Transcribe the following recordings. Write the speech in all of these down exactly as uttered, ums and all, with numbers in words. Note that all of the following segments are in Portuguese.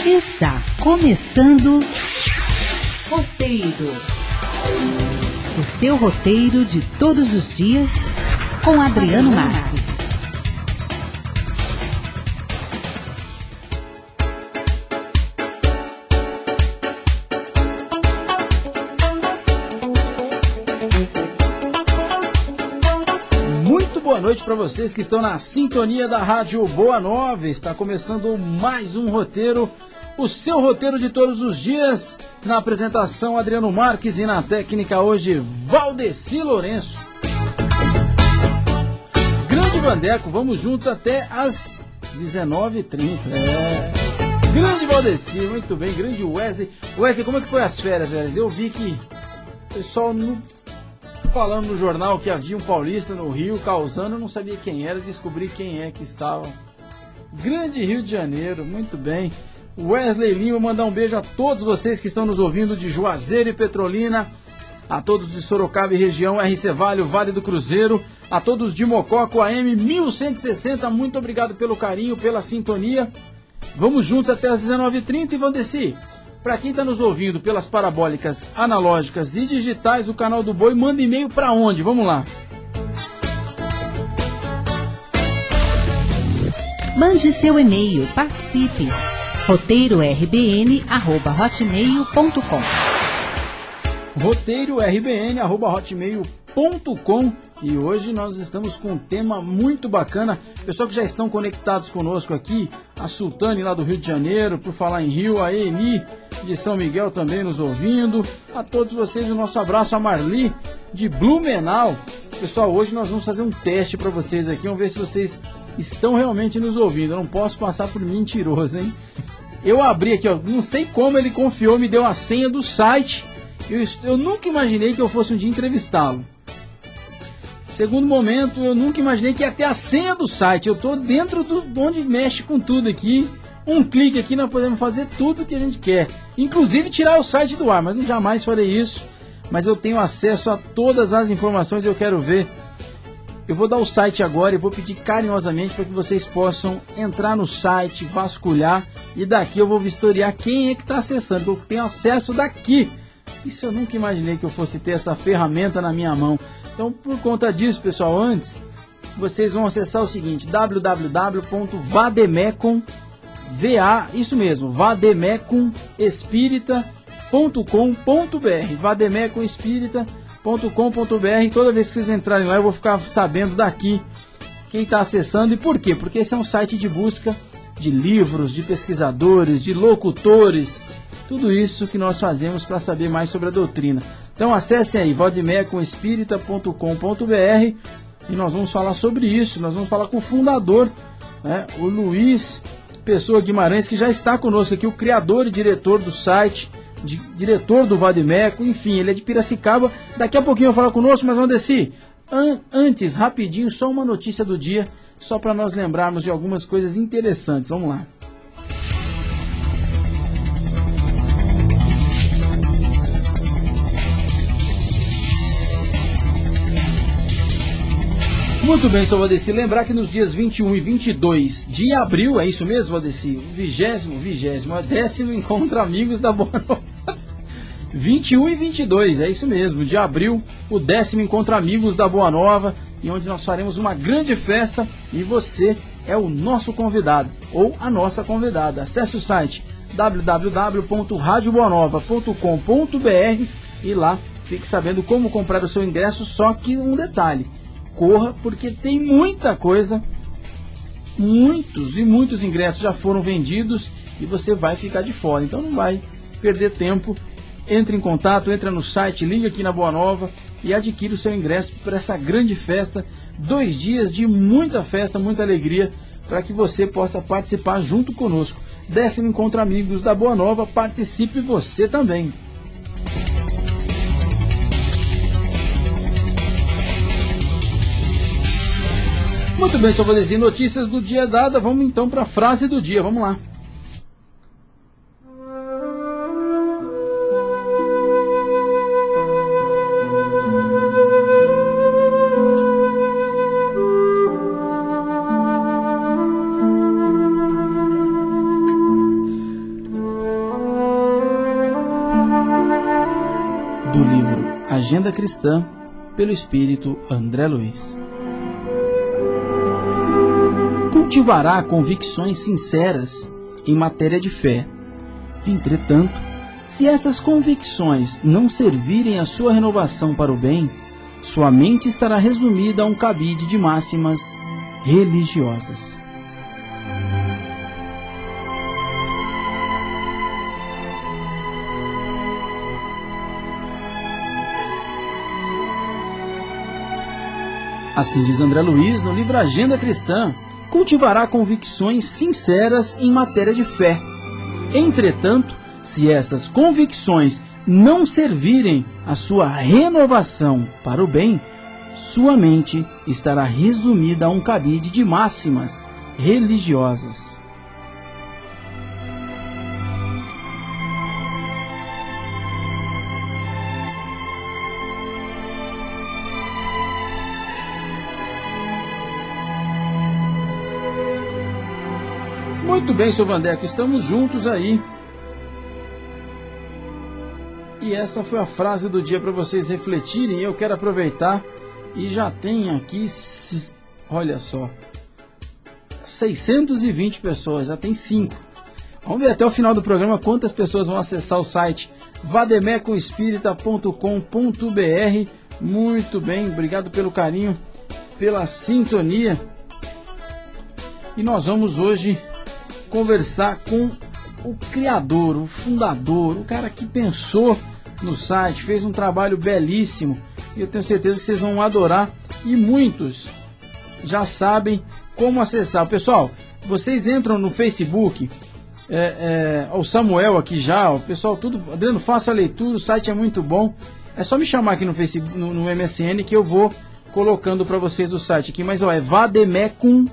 Está começando Roteiro. O seu roteiro de todos os dias com Adriano Marques. Muito boa noite para vocês que estão na sintonia da Rádio Boa Nova. Está começando mais um roteiro, o seu roteiro de todos os dias. Na apresentação, Adriano Marques, e na técnica hoje, Valdeci Lourenço. Grande Vandeco, vamos juntos até às dezenove e trinta. É. Grande Valdeci, muito bem. Grande Wesley. Wesley, como é que foi as férias, Wesley? Eu vi que o pessoal no... falando no jornal que havia um paulista no Rio causando, eu não sabia quem era, descobri quem é que estava. Grande Rio de Janeiro, muito bem. Wesley Lima, mandar um beijo a todos vocês que estão nos ouvindo de Juazeiro e Petrolina, a todos de Sorocaba e região, R C Vale, o Vale do Cruzeiro, a todos de Mococo, A M mil cento e sessenta, muito obrigado pelo carinho, pela sintonia. Vamos juntos até as dezenove e trinta e Valdeci, para quem está nos ouvindo pelas parabólicas analógicas e digitais, o canal do Boi, manda e-mail para onde? Vamos lá. Mande seu e-mail, participe. roteiro r b n arroba hotmail ponto com roteiro r b n arroba hotmail ponto com. E hoje nós estamos com um tema muito bacana. Pessoal que já estão conectados conosco aqui, a Sultane lá do Rio de Janeiro, por falar em Rio, a Eni de São Miguel também nos ouvindo. A todos vocês o nosso abraço, a Marli de Blumenau. Pessoal, hoje nós vamos fazer um teste para vocês aqui, vamos ver se vocês estão realmente nos ouvindo. Eu não posso passar por mentiroso, hein? Eu abri aqui, ó, não sei como ele confiou, me deu a senha do site. Eu, eu nunca imaginei que eu fosse um dia entrevistá-lo. Segundo momento, eu nunca imaginei que ia ter a senha do site. Eu tô dentro do onde mexe com tudo aqui. Um clique aqui, nós podemos fazer tudo que a gente quer. Inclusive tirar o site do ar, mas eu jamais farei isso. Mas eu tenho acesso a todas as informações e eu quero ver. Eu vou dar o site agora e vou pedir carinhosamente para que vocês possam entrar no site, vasculhar. E daqui eu vou vistoriar quem é que está acessando. Eu tenho acesso daqui. Isso eu nunca imaginei que eu fosse ter essa ferramenta na minha mão. Então, por conta disso, pessoal, antes, vocês vão acessar o seguinte, w w w ponto vademecum, V A, isso mesmo, vademecum espírita ponto com ponto b r, vademecum espírita ponto com ponto b r. Toda vez que vocês entrarem lá, eu vou ficar sabendo daqui quem está acessando e por quê. Porque esse é um site de busca de livros, de pesquisadores, de locutores, tudo isso que nós fazemos para saber mais sobre a doutrina. Então acessem aí, vademecum espírita ponto com ponto b r, e nós vamos falar sobre isso. Nós vamos falar com o fundador, né, o Luiz Pessoa Guimarães, que já está conosco aqui, o criador e diretor do site, de, diretor do Vademecum, enfim, ele é de Piracicaba. Daqui a pouquinho vai falar conosco, mas Valdeci, an antes, rapidinho, só uma notícia do dia, só para nós lembrarmos de algumas coisas interessantes. Vamos lá. Muito bem, só Valdeci, lembrar que nos dias vinte e um e vinte e dois de abril, é isso mesmo, Valdeci? O vigésimo, vigésimo, décimo Encontro Amigos da Boa Nova. vinte e um e vinte e dois, é isso mesmo, de abril, o décimo Encontro Amigos da Boa Nova, e onde nós faremos uma grande festa e você é o nosso convidado, ou a nossa convidada. Acesse o site w w w ponto rádio boa nova ponto com ponto b r e lá fique sabendo como comprar o seu ingresso, só que um detalhe. Corra, porque tem muita coisa, muitos e muitos ingressos já foram vendidos e você vai ficar de fora, então não vai perder tempo. Entre em contato, entra no site, liga aqui na Boa Nova e adquire o seu ingresso para essa grande festa, dois dias de muita festa, muita alegria, para que você possa participar junto conosco. Décimo Encontro Amigos da Boa Nova, participe você também. Muito bem, só vou dizer notícias do dia dada. Vamos então para a frase do dia. Vamos lá. Agenda Cristã, pelo Espírito André Luiz. Cultivará convicções sinceras em matéria de fé. Entretanto, se essas convicções não servirem à sua renovação para o bem, sua mente estará resumida a um cabide de máximas religiosas. Assim diz André Luiz no livro Agenda Cristã, cultivará convicções sinceras em matéria de fé. Entretanto, se essas convicções não servirem à sua renovação para o bem, sua mente estará resumida a um cabide de máximas religiosas. Muito bem, seu Vandeco, estamos juntos aí. E essa foi a frase do dia para vocês refletirem. Eu quero aproveitar e já tem aqui, olha só, seiscentas e vinte pessoas, já tem cinco. Vamos ver até o final do programa quantas pessoas vão acessar o site vademecoespírita ponto com ponto br. Muito bem, obrigado pelo carinho, pela sintonia. E nós vamos hoje conversar com o criador, o fundador, o cara que pensou no site, fez um trabalho belíssimo, e eu tenho certeza que vocês vão adorar, e muitos já sabem como acessar. Pessoal, vocês entram no Facebook, é, é, o Samuel aqui já, o pessoal tudo, Adriano, faça a leitura, o site é muito bom, é só me chamar aqui no Facebook, no, no M S N, que eu vou colocando para vocês o site aqui, mas ó, é vademecum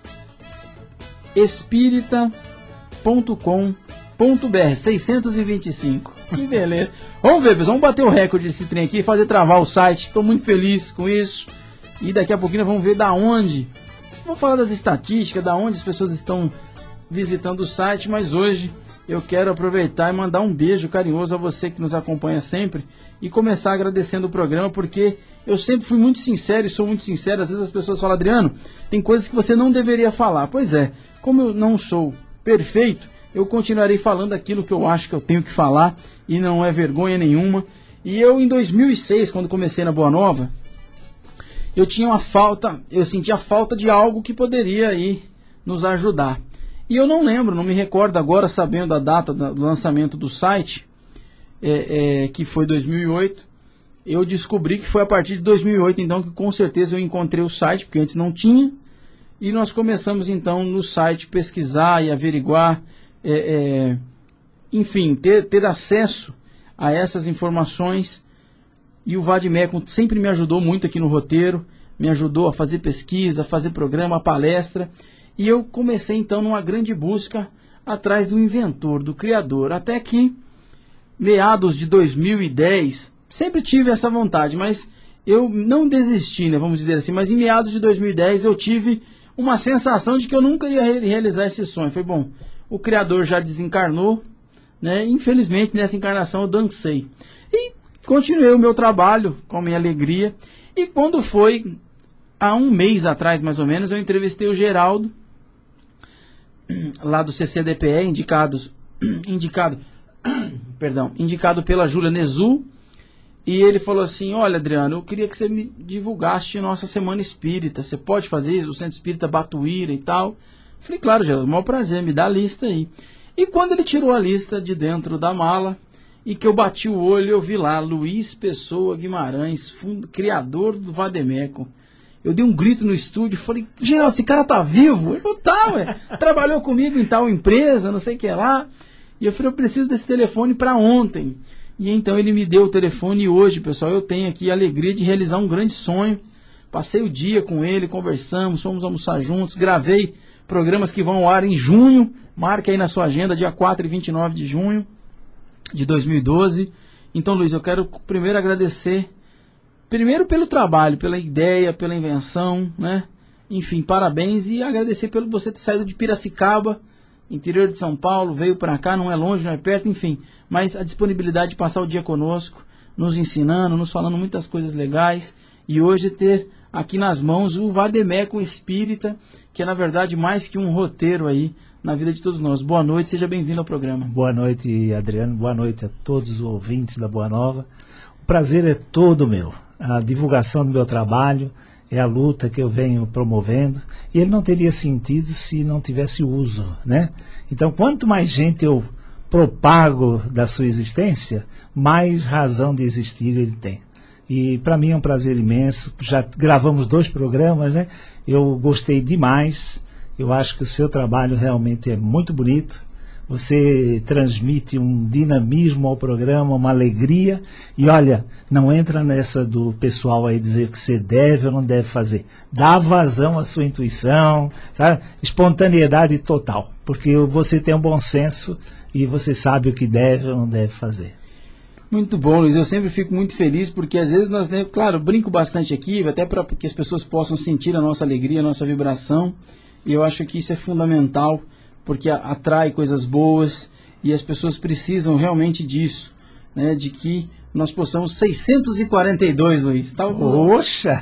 espírita ponto com ponto br, seiscentos e vinte e cinco. Que beleza. Vamos ver, pessoal, vamos bater o recorde desse trem aqui, fazer travar o site. Estou muito feliz com isso. E daqui a pouquinho vamos ver da onde. Vou falar das estatísticas, da onde as pessoas estão visitando o site, mas hoje eu quero aproveitar e mandar um beijo carinhoso a você que nos acompanha sempre e começar agradecendo o programa, porque eu sempre fui muito sincero e sou muito sincero. Às vezes as pessoas falam: Adriano, tem coisas que você não deveria falar. Pois é, como eu não sou perfeito, eu continuarei falando aquilo que eu acho que eu tenho que falar, e não é vergonha nenhuma. E eu, em dois mil e seis, quando comecei na Boa Nova, eu tinha uma falta, eu sentia falta de algo que poderia aí nos ajudar. E eu não lembro, não me recordo agora, sabendo a data do lançamento do site, é, é, que foi dois mil e oito, eu descobri que foi a partir de dois mil e oito, então, que com certeza eu encontrei o site, porque antes não tinha, e nós começamos então no site pesquisar e averiguar, é, é, enfim, ter, ter acesso a essas informações. E o Vademecum sempre me ajudou muito aqui no roteiro, me ajudou a fazer pesquisa, a fazer programa, a palestra. E eu comecei então numa grande busca atrás do inventor, do criador. Até que, meados de dois mil e dez, sempre tive essa vontade, mas eu não desisti, né, vamos dizer assim. Mas em meados de dois mil e dez eu tive uma sensação de que eu nunca ia realizar esse sonho. Foi bom, o criador já desencarnou, né? Infelizmente nessa encarnação eu dancei. E continuei o meu trabalho com a minha alegria. E quando foi há um mês atrás, mais ou menos, eu entrevistei o Geraldo, lá do C C D P E, indicados, indicado, perdão, indicado pela Júlia Nezu. E ele falou assim: olha, Adriano, eu queria que você me divulgasse nossa Semana Espírita. Você pode fazer isso? O Centro Espírita Batuíra e tal. Falei: claro, Geraldo, o maior prazer, me dá a lista aí. E quando ele tirou a lista de dentro da mala, e que eu bati o olho, eu vi lá Luiz Pessoa Guimarães, fundo, criador do Vademecum. Eu dei um grito no estúdio, falei: Geraldo, esse cara tá vivo? Ele falou: tá, ué, trabalhou comigo em tal empresa, não sei o que lá. E eu falei: eu preciso desse telefone para ontem. E então ele me deu o telefone, e hoje, pessoal, eu tenho aqui a alegria de realizar um grande sonho. Passei o dia com ele, conversamos, fomos almoçar juntos, gravei programas que vão ao ar em junho. Marque aí na sua agenda, dia quatro e vinte e nove de junho de dois mil e doze. Então, Luiz, eu quero primeiro agradecer, primeiro pelo trabalho, pela ideia, pela invenção, né? Enfim, parabéns, e agradecer pelo você ter saído de Piracicaba, interior de São Paulo, veio para cá, não é longe, não é perto, enfim, mas a disponibilidade de passar o dia conosco. nos ensinando, nos falando muitas coisas legais, e hoje ter aqui nas mãos o Vademecum Espírita, que é na verdade mais que um roteiro aí na vida de todos nós. Boa noite, seja bem-vindo ao programa. Boa noite, Adriano, boa noite a todos os ouvintes da Boa Nova. O prazer é todo meu, a divulgação do meu trabalho é a luta que eu venho promovendo, e ele não teria sentido se não tivesse uso, né? Então, quanto mais gente eu propago da sua existência, mais razão de existir ele tem. E para mim é um prazer imenso. Já gravamos dois programas, né? Eu gostei demais. Eu acho que o seu trabalho realmente é muito bonito. Você transmite um dinamismo ao programa, uma alegria. E olha, não entra nessa do pessoal aí dizer que você deve ou não deve fazer. Dá vazão à sua intuição, sabe? Espontaneidade total. Porque você tem um bom senso e você sabe o que deve ou não deve fazer. Muito bom, Luiz. Eu sempre fico muito feliz porque às vezes nós, né, claro, brinco bastante aqui, até para que as pessoas possam sentir a nossa alegria, a nossa vibração. E eu acho que isso é fundamental, porque atrai coisas boas e as pessoas precisam realmente disso, né? De que nós possamos seiscentos e quarenta e dois, Luiz. Tá? Oxa!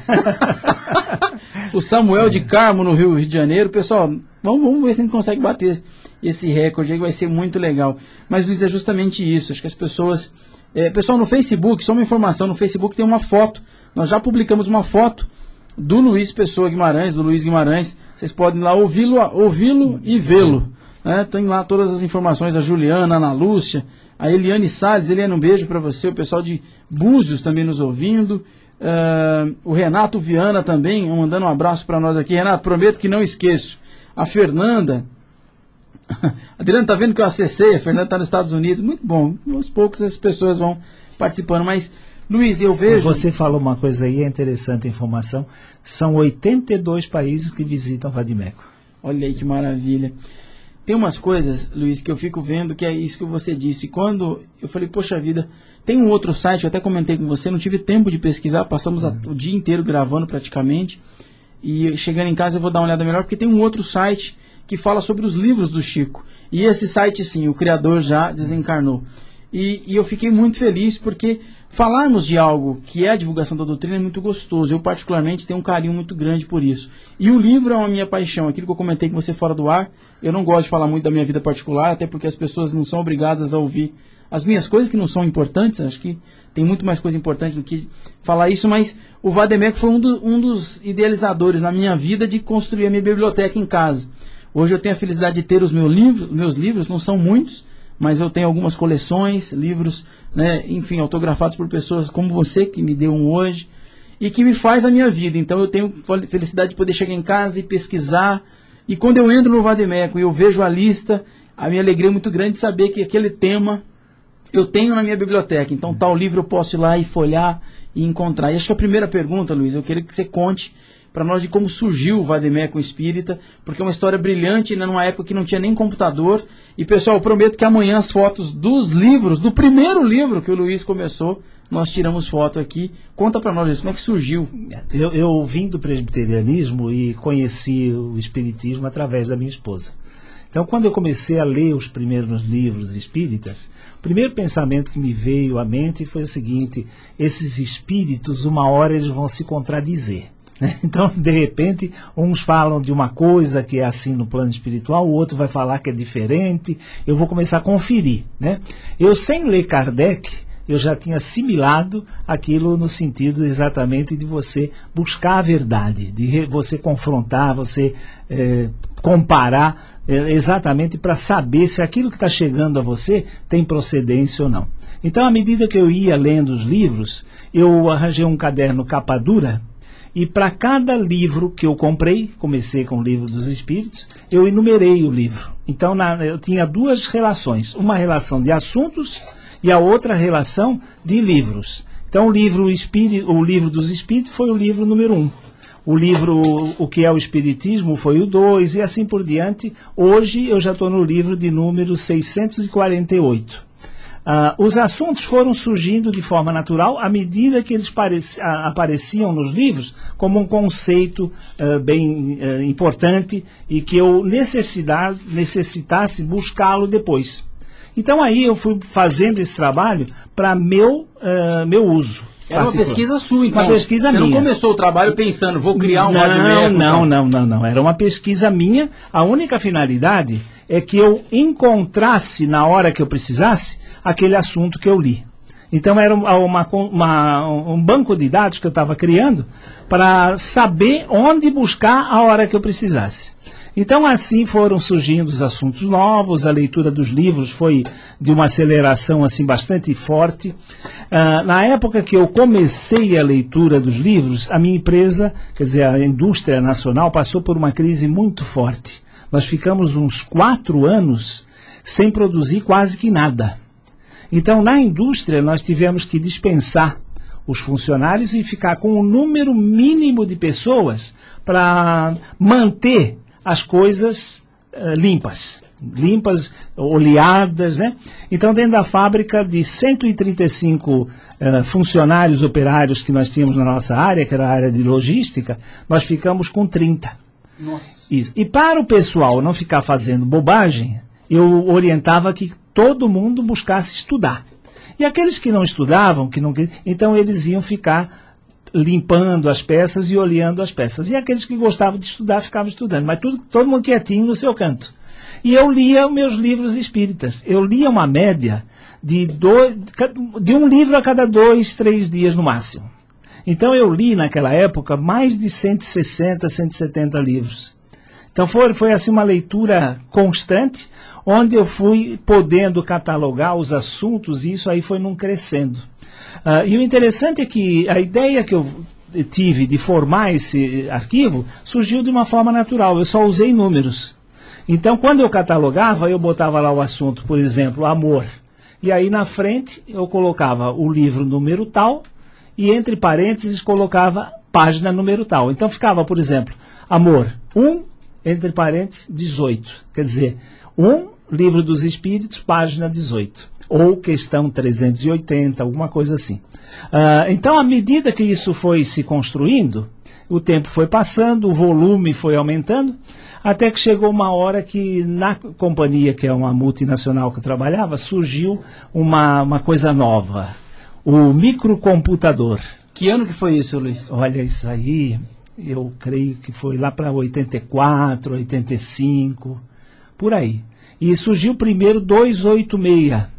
O Samuel de Carmo, no Rio, Rio de Janeiro. Pessoal, vamos, vamos ver se a gente consegue bater esse recorde aí, que vai ser muito legal. Mas, Luiz, é justamente isso. Acho que as pessoas... É, pessoal, no Facebook, só uma informação, no Facebook tem uma foto. Nós já publicamos uma foto do Luiz Pessoa Guimarães, do Luiz Guimarães. Vocês podem lá ouvi-lo ouvi-lo e vê-lo. Né? Tem lá todas as informações, a Juliana, a Ana Lúcia, a Eliane Salles. Eliane, um beijo para você, o pessoal de Búzios também nos ouvindo. Uh, o Renato Viana também, mandando um abraço para nós aqui. Renato, prometo que não esqueço. A Fernanda. Adriano, tá vendo que eu acessei? A Fernanda está nos Estados Unidos. Muito bom. Aos poucos as pessoas vão participando, mas... Luiz, eu vejo... Você falou uma coisa aí, é interessante a informação. São oitenta e dois países que visitam Vademecum. Olha aí que maravilha. Tem umas coisas, Luiz, que eu fico vendo que é isso que você disse. Quando eu falei, poxa vida, tem um outro site, eu até comentei com você, não tive tempo de pesquisar, passamos a, o dia inteiro gravando praticamente. E chegando em casa eu vou dar uma olhada melhor, porque tem um outro site que fala sobre os livros do Chico. E esse site, sim, o criador já desencarnou. E, e eu fiquei muito feliz porque falarmos de algo que é a divulgação da doutrina é muito gostoso. Eu, particularmente, tenho um carinho muito grande por isso. E o livro é uma minha paixão. Aquilo que eu comentei com você fora do ar, eu não gosto de falar muito da minha vida particular, até porque as pessoas não são obrigadas a ouvir as minhas coisas que não são importantes. Acho que tem muito mais coisa importante do que falar isso, mas o Vademecum foi um, do, um dos idealizadores na minha vida de construir a minha biblioteca em casa. Hoje eu tenho a felicidade de ter os meus livros, meus livros, não são muitos, mas eu tenho algumas coleções, livros, né, enfim, autografados por pessoas como você, que me deu um hoje, e que me faz a minha vida. Então eu tenho felicidade de poder chegar em casa e pesquisar, e quando eu entro no Vademecum e eu vejo a lista, a minha alegria é muito grande de saber que aquele tema eu tenho na minha biblioteca. Então tal livro eu posso ir lá e folhear e encontrar. E acho que a primeira pergunta, Luiz, eu queria que você conte para nós de como surgiu o Vademecum Espírita, porque é uma história brilhante, né, numa época que não tinha nem computador. E, pessoal, eu prometo que amanhã as fotos dos livros, do primeiro livro que o Luiz começou, nós tiramos foto aqui. Conta para nós isso, como é que surgiu? Eu, eu vim do presbiterianismo e conheci o espiritismo através da minha esposa. Então, quando eu comecei a ler os primeiros livros espíritas, o primeiro pensamento que me veio à mente foi o seguinte: esses espíritos, uma hora eles vão se contradizer. Então, de repente, uns falam de uma coisa que é assim no plano espiritual, o outro vai falar que é diferente. Eu vou começar a conferir, né? Eu, sem ler Kardec, eu já tinha assimilado aquilo no sentido exatamente de você buscar a verdade, de você confrontar, você é, comparar, é, exatamente para saber se aquilo que está chegando a você tem procedência ou não. Então, à medida que eu ia lendo os livros, eu arranjei um caderno capa dura, e para cada livro que eu comprei, comecei com o Livro dos Espíritos, eu enumerei o livro. Então na, eu tinha duas relações, uma relação de assuntos e a outra relação de livros. Então o livro, Espírito, o livro dos Espíritos foi o livro número um. O livro O que é o Espiritismo foi o dois, e assim por diante. Hoje eu já estou no livro de número seiscentos e quarenta e oito. Uh, os assuntos foram surgindo de forma natural à medida que eles pareci, uh, apareciam nos livros como um conceito uh, bem uh, importante e que eu necessitasse buscá-lo depois. Então aí eu fui fazendo esse trabalho para meu, uh, meu uso. Era uma pesquisa sua, então. Uma pesquisa Você minha. não começou o trabalho pensando, vou criar um não, rádio eco, não, então. não, não, não. Era uma pesquisa minha. A única finalidade é que eu encontrasse, na hora que eu precisasse, aquele assunto que eu li. Então era uma, uma, uma, um banco de dados que eu estava criando para saber onde buscar a hora que eu precisasse. Então assim foram surgindo os assuntos novos, a leitura dos livros foi de uma aceleração assim bastante forte. Uh, na época que eu comecei a leitura dos livros, a minha empresa, quer dizer, a indústria nacional, passou por uma crise muito forte. Nós ficamos uns quatro anos sem produzir quase que nada. Então na indústria nós tivemos que dispensar os funcionários e ficar com um número mínimo de pessoas para manter as coisas uh, limpas, limpas, oleadas, né? Então, dentro da fábrica, de cento e trinta e cinco uh, funcionários operários que nós tínhamos na nossa área, que era a área de logística, nós ficamos com trinta. Nossa. Isso. E para o pessoal não ficar fazendo bobagem, eu orientava que todo mundo buscasse estudar. E aqueles que não estudavam, que não, então eles iam ficar limpando as peças e olhando as peças. E aqueles que gostavam de estudar ficavam estudando, mas tudo, todo mundo quietinho no seu canto. E eu lia meus livros espíritas. Eu lia uma média de, dois, de um livro a cada dois, três dias no máximo. Então eu li naquela época mais de cento e sessenta, cento e setenta livros. Então foi, foi assim uma leitura constante, onde eu fui podendo catalogar os assuntos, e isso aí foi num crescendo. Uh, e o interessante é que a ideia que eu tive de formar esse arquivo surgiu de uma forma natural, eu só usei números. Então, quando eu catalogava, eu botava lá o assunto, por exemplo, amor. E aí na frente eu colocava o livro número tal, e entre parênteses colocava página número tal. Então ficava, por exemplo, amor um, entre parênteses, dezoito. Quer dizer, um, livro dos Espíritos, página dezoito. Ou questão trezentos e oitenta, alguma coisa assim. Uh, então, à medida que isso foi se construindo, o tempo foi passando, o volume foi aumentando, até que chegou uma hora que na companhia, que é uma multinacional que eu trabalhava, surgiu uma, uma coisa nova, o microcomputador. Que ano que foi isso, Luiz? Olha, isso aí, eu creio que foi lá para oitenta e quatro, oitenta e cinco, por aí. E surgiu primeiro duzentos e oitenta e seis.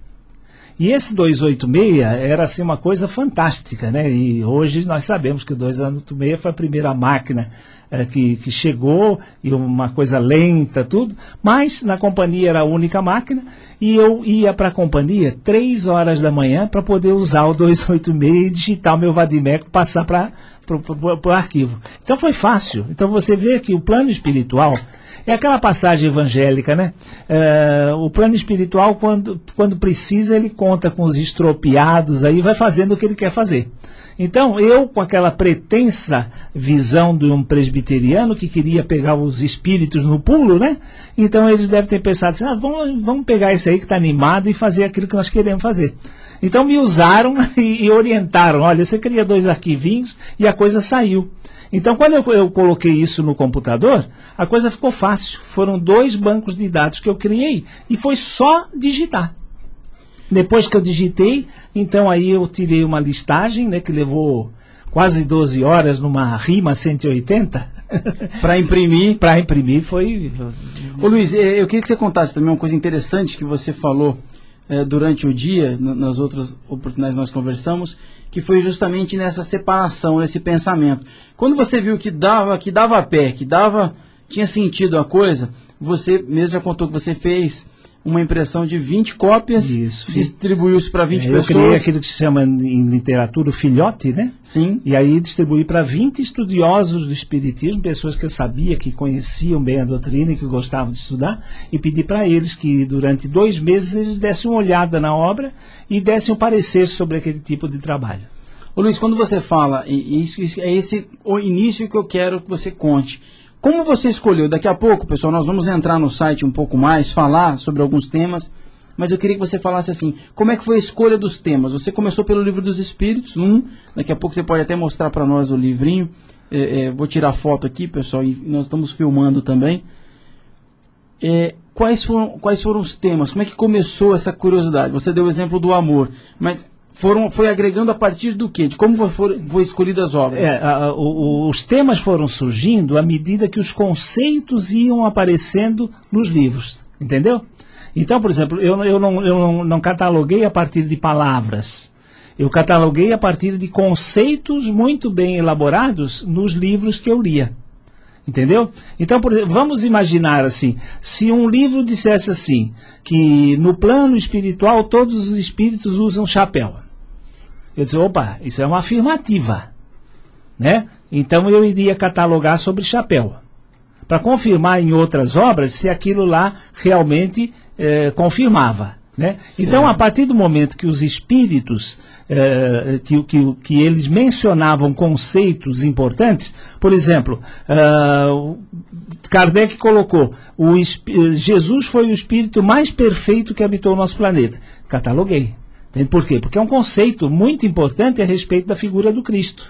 E esse duzentos e oitenta e seis era assim uma coisa fantástica, né? E hoje nós sabemos que o duzentos e oitenta e seis foi a primeira máquina é, que, que chegou, e uma coisa lenta, tudo, mas na companhia era a única máquina, e eu ia para a companhia três horas da manhã para poder usar o duzentos e oitenta e seis e digitar o meu Vadimeco, passar para o arquivo. Então foi fácil. Então você vê que o plano espiritual é aquela passagem evangélica, né? É, o plano espiritual, quando, quando precisa, ele conta com os estropiados, aí vai fazendo o que ele quer fazer. Então, eu, com aquela pretensa visão de um presbiteriano que queria pegar os espíritos no pulo, né? Então, eles devem ter pensado assim, ah, vamos, vamos pegar esse aí que está animado e fazer aquilo que nós queremos fazer. Então, me usaram e, e orientaram, olha, você cria dois arquivinhos e a coisa saiu. Então, quando eu, eu coloquei isso no computador, a coisa ficou fácil. Foram dois bancos de dados que eu criei e foi só digitar. Depois que eu digitei, então aí eu tirei uma listagem, né, que levou quase doze horas numa RIMA cento e oitenta. Para imprimir. Para imprimir foi... Ô Luiz, eu queria que você contasse também uma coisa interessante que você falou é, durante o dia, nas outras oportunidades que nós conversamos, que foi justamente nessa separação, nesse pensamento. Quando você viu que dava, que dava pé, que dava, tinha sentido a coisa, você mesmo já contou que você fez uma impressão de vinte cópias, isso, distribuiu-se para vinte é, pessoas. Eu criei aquilo que se chama em literatura o filhote, né? Sim. E aí distribuí para vinte estudiosos do Espiritismo, pessoas que eu sabia que conheciam bem a doutrina e que gostavam de estudar, e pedi para eles que durante dois meses eles dessem uma olhada na obra e dessem um parecer sobre aquele tipo de trabalho. Ô Luiz, quando você fala, isso, isso, é esse o início que eu quero que você conte. Como você escolheu? Daqui a pouco, pessoal, nós vamos entrar no site um pouco mais, falar sobre alguns temas, mas eu queria que você falasse assim, como é que foi a escolha dos temas? Você começou pelo Livro dos Espíritos, um, daqui a pouco você pode até mostrar para nós o livrinho, é, é, vou tirar foto aqui, pessoal, e nós estamos filmando também. É, quais foram, quais foram os temas? Como é que começou essa curiosidade? Você deu o exemplo do amor, mas foram, foi agregando a partir do quê? De como foi, foi escolhidas as obras? É, a, a, o, os temas foram surgindo à medida que os conceitos iam aparecendo nos livros, entendeu? Então, por exemplo, eu, eu, não, eu não, não cataloguei a partir de palavras, eu cataloguei a partir de conceitos muito bem elaborados nos livros que eu lia. Entendeu? Então, por exemplo, vamos imaginar assim, se um livro dissesse assim, que no plano espiritual todos os espíritos usam chapéu. Eu disse, opa, isso é uma afirmativa, né? Então eu iria catalogar sobre chapéu, para confirmar em outras obras se aquilo lá realmente eh, confirmava, né? Então, a partir do momento que os espíritos, eh, que, que, que eles mencionavam conceitos importantes, por exemplo, uh, Kardec colocou, o, Jesus foi o espírito mais perfeito que habitou o nosso planeta. Cataloguei. Por quê? Porque é um conceito muito importante a respeito da figura do Cristo.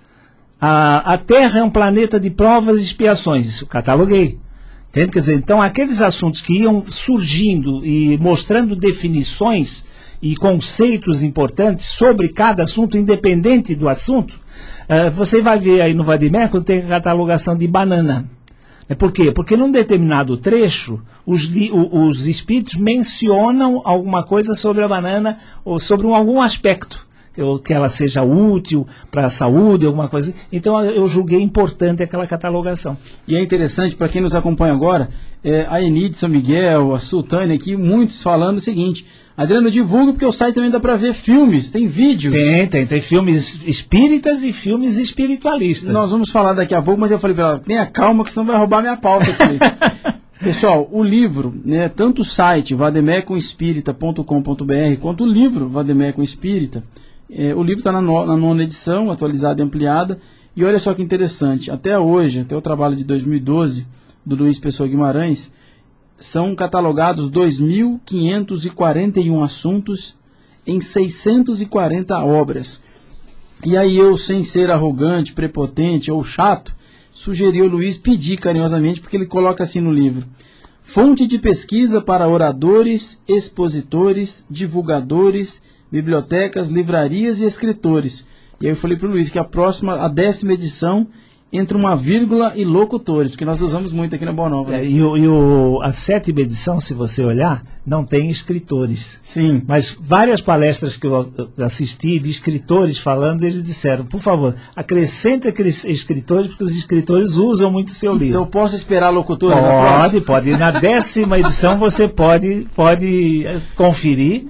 A, a Terra é um planeta de provas e expiações. Isso cataloguei. Entende? Quer dizer, então aqueles assuntos que iam surgindo e mostrando definições e conceitos importantes sobre cada assunto, independente do assunto, uh, você vai ver aí no Vadimeco tem a catalogação de banana. Por quê? Porque num determinado trecho, os, os espíritos mencionam alguma coisa sobre a banana ou sobre um, algum aspecto. Ou que ela seja útil para a saúde, alguma coisa assim. Então eu julguei importante aquela catalogação. E é interessante, para quem nos acompanha agora, é, a Eni de São Miguel, a Sultânia aqui, muitos falando o seguinte: Adriano, divulga, porque o site também dá para ver filmes, tem vídeos. Tem, tem, tem filmes espíritas e filmes espiritualistas. Nós vamos falar daqui a pouco, mas eu falei para ela, tenha calma que senão vai roubar minha pauta aqui. Pessoal, o livro, né, tanto o site vademecum espírita ponto com ponto br quanto o livro Vademecum Espírita, É, o livro está na, no, na nona edição, atualizada e ampliada. E olha só que interessante, até hoje, até o trabalho de dois mil e doze, do Luiz Pessoa Guimarães, são catalogados dois mil quinhentos e quarenta e um assuntos em seiscentas e quarenta obras. E aí eu, sem ser arrogante, prepotente ou chato, sugeri ao Luiz pedir carinhosamente, porque ele coloca assim no livro: fonte de pesquisa para oradores, expositores, divulgadores, bibliotecas, livrarias e escritores. E aí eu falei para o Luiz que a próxima, a décima edição, entre uma vírgula e locutores, que nós usamos muito aqui na Boa Nova. É, e o, e o, a sétima edição, se você olhar, não tem escritores. Sim. Mas várias palestras que eu assisti de escritores falando, eles disseram, por favor, acrescenta aqueles escritores, porque os escritores usam muito o seu livro. Então eu posso esperar locutores? Pode, pode. Na décima edição você pode, pode conferir.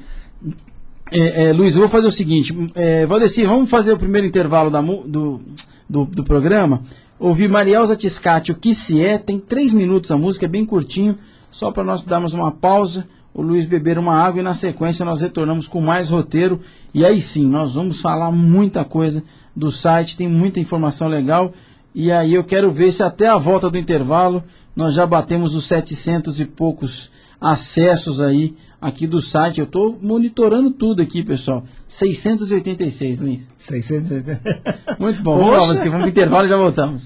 É, é, Luiz, eu vou fazer o seguinte, é, Valdeci, vamos fazer o primeiro intervalo da, do, do, do programa, ouvir Marielza Tiscati, O Que Se É, tem três minutos a música, é bem curtinho, só para nós darmos uma pausa, o Luiz beber uma água e na sequência nós retornamos com mais roteiro, e aí sim, nós vamos falar muita coisa do site, tem muita informação legal, e aí eu quero ver se até a volta do intervalo nós já batemos os setecentos e poucos acessos aí aqui do site. Eu estou monitorando tudo aqui, pessoal. seiscentos e oitenta e seis, Luiz. seiscentos e oitenta. Muito bom. Vamos lá, vamos para o intervalo e já voltamos.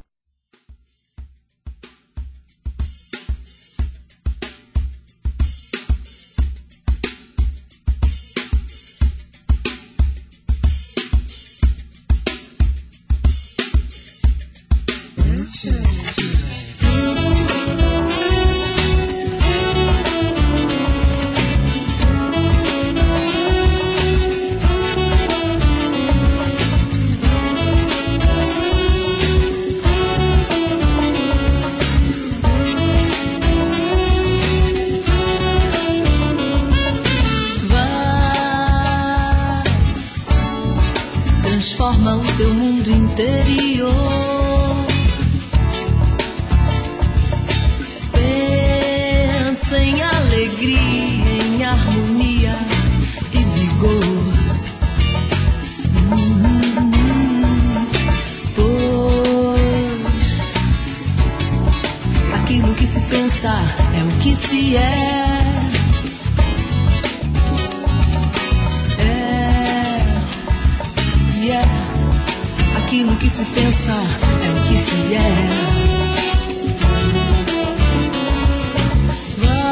Transforma o teu mundo interior. Pensa em alegria, em harmonia e vigor. Hum, pois aquilo que se pensa é o que se é. Aquilo que se pensa é o que se é. Vai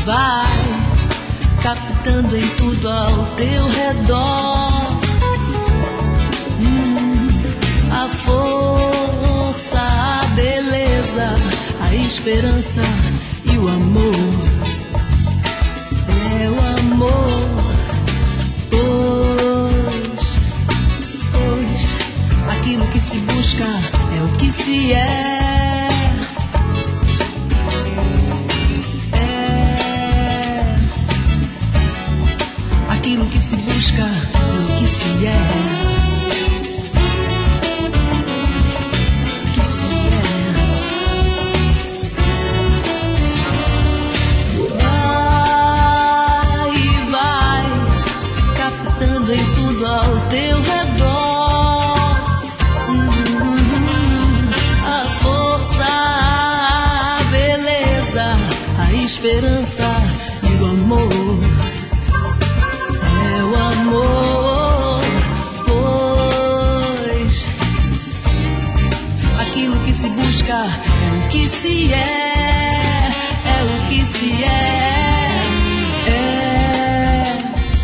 vai captando em tudo ao teu redor hum, a força, a beleza, a esperança e o amor. É o amor, pois, pois aquilo que se busca é o que se é. Aquilo que se busca, o que se é, o que se é. Vai e vai, captando em tudo ao teu redor hum, a força, a beleza, a esperança e o amor. Amor, pois aquilo que se busca é o que se é, é o que se é, é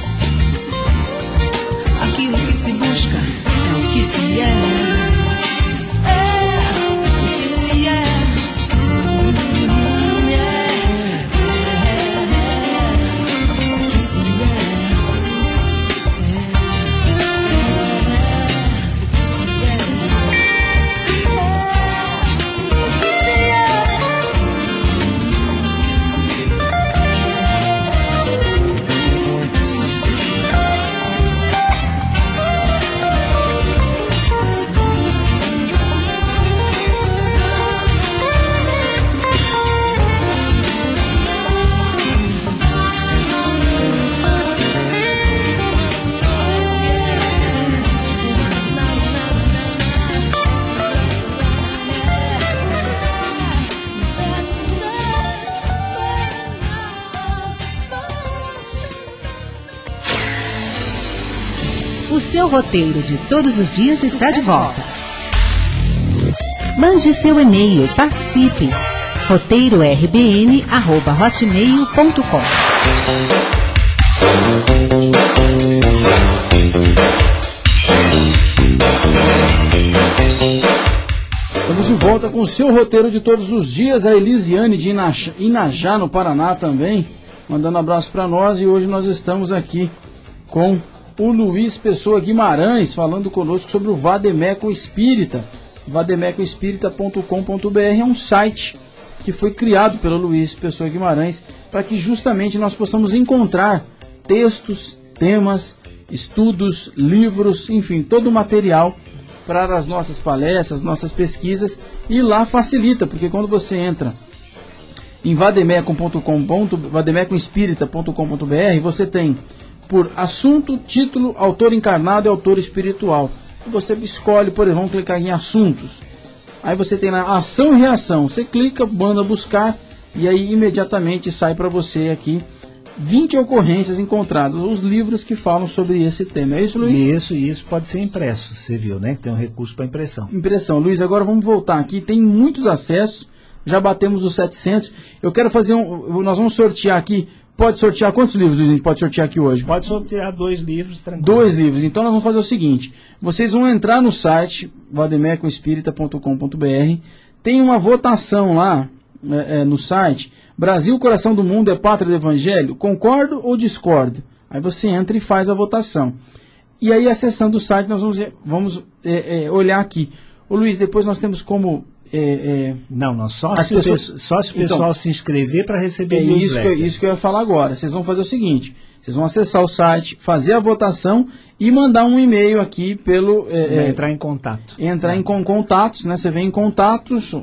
aquilo que se busca é o que se é, é o que se é, é, é o que se é. O seu roteiro de todos os dias está de volta. Mande seu e-mail, participe. roteiro r b n arroba hotmail ponto com. Estamos de volta com o seu roteiro de todos os dias. A Elisiane de Inajá, Inajá, no Paraná também, mandando um abraço para nós. E hoje nós estamos aqui com o Luiz Pessoa Guimarães, falando conosco sobre o Vademécum Espírita. vademécum espírita ponto com ponto b r é um site que foi criado pelo Luiz Pessoa Guimarães para que justamente nós possamos encontrar textos, temas, estudos, livros, enfim, todo o material para as nossas palestras, nossas pesquisas, e lá facilita, porque quando você entra em vademécum ponto com, vademécum espírita ponto com ponto b r, você tem por assunto, título, autor encarnado e autor espiritual. Você escolhe, por exemplo, vamos clicar em assuntos. Aí você tem lá ação e reação. Você clica, manda buscar e aí imediatamente sai para você aqui vinte ocorrências encontradas, os livros que falam sobre esse tema. É isso, Luiz? Isso, e isso pode ser impresso, você viu, né? Tem um recurso para impressão. Impressão. Luiz, agora vamos voltar aqui. Tem muitos acessos, já batemos os setecentos. Eu quero fazer um... Nós vamos sortear aqui. Pode sortear quantos livros, Luiz, a gente pode sortear aqui hoje? Pode sortear dois livros, tranquilo. Dois livros. Então nós vamos fazer o seguinte. Vocês vão entrar no site vademécum espírita ponto com ponto b r. Tem uma votação lá é, é, no site. Brasil, coração do mundo, é pátria do evangelho? Concordo ou discordo? Aí você entra e faz a votação. E aí, acessando o site, nós vamos, vamos é, é, olhar aqui. Ô Luiz, depois nós temos como... É, é, não, não, só se, pessoas, o, só se o pessoal então, se inscrever para receber é isso que, isso que eu ia falar agora. Vocês vão fazer o seguinte, vocês vão acessar o site, fazer a votação e mandar um e-mail aqui pelo... É, é, entrar em contato. Entrar é. em com, contatos, né? Você vem em contatos...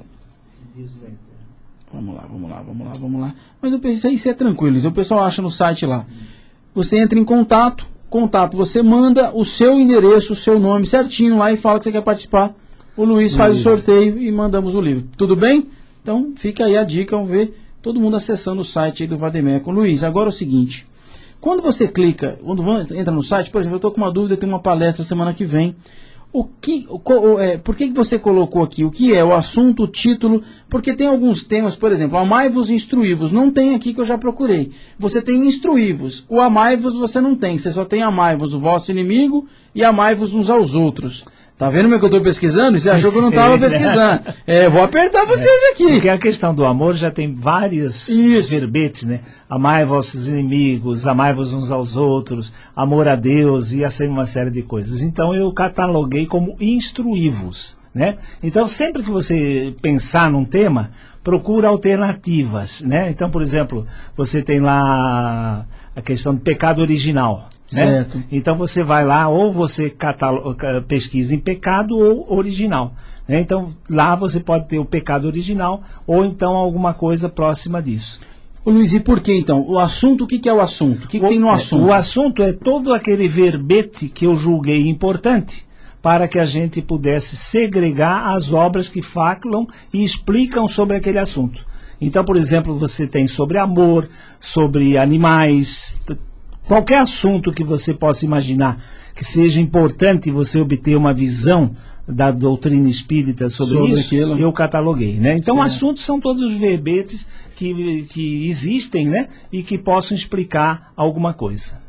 Vamos lá, vamos lá, vamos lá, vamos lá. Mas eu pensei, isso é tranquilo, o pessoal acha no site lá. Você entra em contato, contato, você manda o seu endereço, o seu nome certinho lá e fala que você quer participar. O Luiz faz Luiz. o sorteio e mandamos o livro. Tudo bem? Então fica aí a dica, vamos ver todo mundo acessando o site aí do Vademécum. Luiz, agora é o seguinte, quando você clica, quando entra no site, por exemplo, eu estou com uma dúvida, eu tenho uma palestra semana que vem, O que, o, é, por que que você colocou aqui? O que é o assunto, o título? Porque tem alguns temas, por exemplo, amai-vos e instruí-vos. Não tem aqui que eu já procurei. Você tem instruí-vos. O amai-vos você não tem. Você só tem amai-vos o vosso inimigo e amai-vos uns aos outros. Tá vendo como é que eu tô pesquisando? Você achou que eu não estava pesquisando. É, vou apertar você é, hoje aqui. Porque a questão do amor já tem vários Isso. verbetes, né? Amai vossos inimigos, amai-vos uns aos outros, amor a Deus e assim uma série de coisas. Então eu cataloguei como instruí-vos, né? Então sempre que você pensar num tema, procura alternativas, né? Então, por exemplo, você tem lá a questão do pecado original. Né? Então você vai lá, ou você cataloga, pesquisa em pecado ou original. Né? Então lá você pode ter o pecado original ou então alguma coisa próxima disso. Ô Luiz, e por que então? O assunto, o que, que é o assunto? O que, que o, tem no assunto? O assunto é todo aquele verbete que eu julguei importante para que a gente pudesse segregar as obras que falam e explicam sobre aquele assunto. Então, por exemplo, você tem sobre amor, sobre animais. Qualquer assunto que você possa imaginar que seja importante você obter uma visão da doutrina espírita sobre, sobre isso, aquilo. Eu cataloguei, né? Então, certo. Assuntos são todos os verbetes que, que existem, né? E que possam explicar alguma coisa.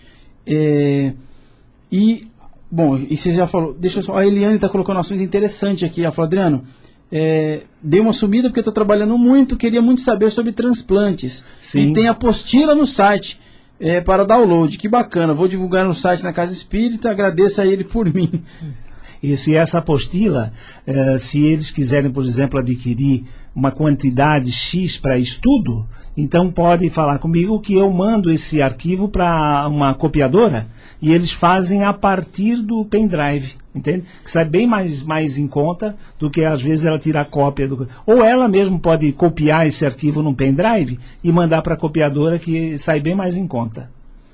É, e, bom, e você já falou, deixa eu só, a Eliane está colocando um assunto interessante aqui, ela falou, Adriano, é, dei uma sumida porque estou trabalhando muito, queria muito saber sobre transplantes. Sim. E tem apostila no site. É, para download, que bacana, vou divulgar no site na Casa Espírita, agradeça a ele por mim. Isso, e essa apostila, eh, se eles quiserem, por exemplo, adquirir uma quantidade X para estudo, então pode falar comigo que eu mando esse arquivo para uma copiadora e eles fazem a partir do pendrive, entende? Que sai bem mais, mais em conta do que às vezes ela tira a cópia. Do... Ou ela mesmo pode copiar esse arquivo num pendrive e mandar para a copiadora que sai bem mais em conta.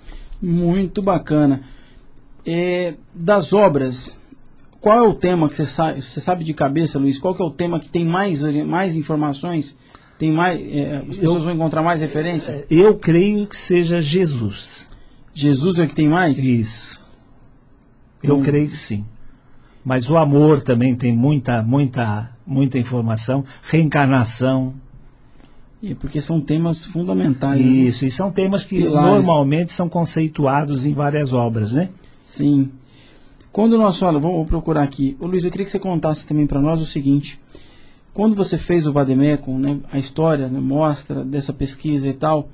Muito bacana. É, das obras, qual é o tema que você sabe, você sabe de cabeça, Luiz? Qual que é o tema que tem mais, mais informações? Tem mais, é, as pessoas eu, vão encontrar mais referência? Eu creio que seja Jesus. Jesus é o que tem mais? Isso. Eu hum. creio que sim. Mas o amor também tem muita, muita, muita informação. Reencarnação. E porque são temas fundamentais. Isso, né? E são temas que Pilares. Normalmente são conceituados em várias obras, né? Sim. Quando nós falamos, vou procurar aqui. Ô Luiz, eu queria que você contasse também para nós o seguinte. Quando você fez o Vademecum, né, a história, né, mostra dessa pesquisa e tal,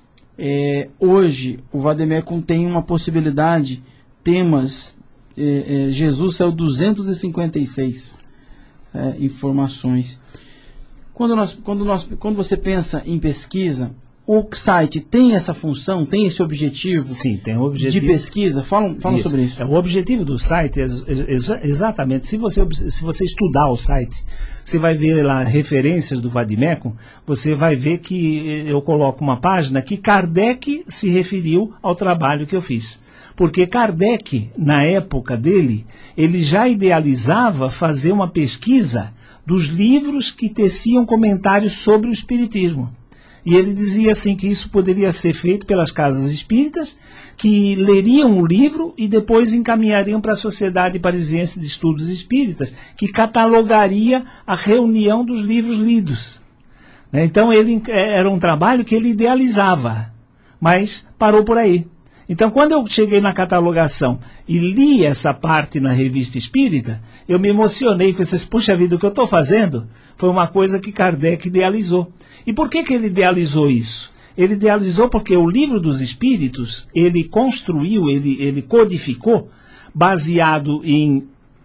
é, hoje o Vademecum tem uma possibilidade, temas, é, é, Jesus saiu duzentos e cinquenta e seis é, informações. Quando, nós, quando, nós, quando você pensa em pesquisa, o site tem essa função, tem esse objetivo, Sim, tem um objetivo de pesquisa? Fala, fala isso. sobre isso. O objetivo do site é exatamente, se você, se você estudar o site, você vai ver lá referências do Vademecum, você vai ver que eu coloco uma página que Kardec se referiu ao trabalho que eu fiz. Porque Kardec, na época dele, ele já idealizava fazer uma pesquisa dos livros que teciam comentários sobre o Espiritismo. E ele dizia assim que isso poderia ser feito pelas casas espíritas, que leriam o livro e depois encaminhariam para a Sociedade Parisiense de Estudos Espíritas, que catalogaria a reunião dos livros lidos. Então ele, era um trabalho que ele idealizava, mas parou por aí. Então, quando eu cheguei na catalogação e li essa parte na Revista Espírita, eu me emocionei com esses, puxa vida, o que eu estou fazendo foi uma coisa que Kardec idealizou. E por que que ele idealizou isso? Ele idealizou porque o Livro dos Espíritos, ele construiu, ele, ele codificou, baseado em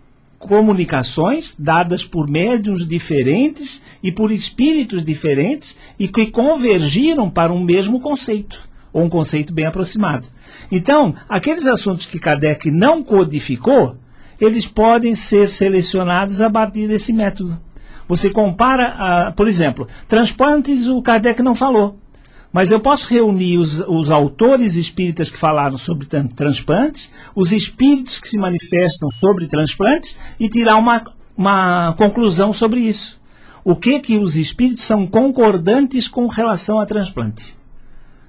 comunicações dadas por médiuns diferentes e por espíritos diferentes e que convergiram para um mesmo conceito, ou um conceito bem aproximado. Então, aqueles assuntos que Kardec não codificou, eles podem ser selecionados a partir desse método. Você compara, uh, por exemplo, transplantes o Kardec não falou, mas eu posso reunir os, os autores espíritas que falaram sobre transplantes, os espíritos que se manifestam sobre transplantes e tirar uma, uma conclusão sobre isso. O que que os espíritos são concordantes com relação a transplante?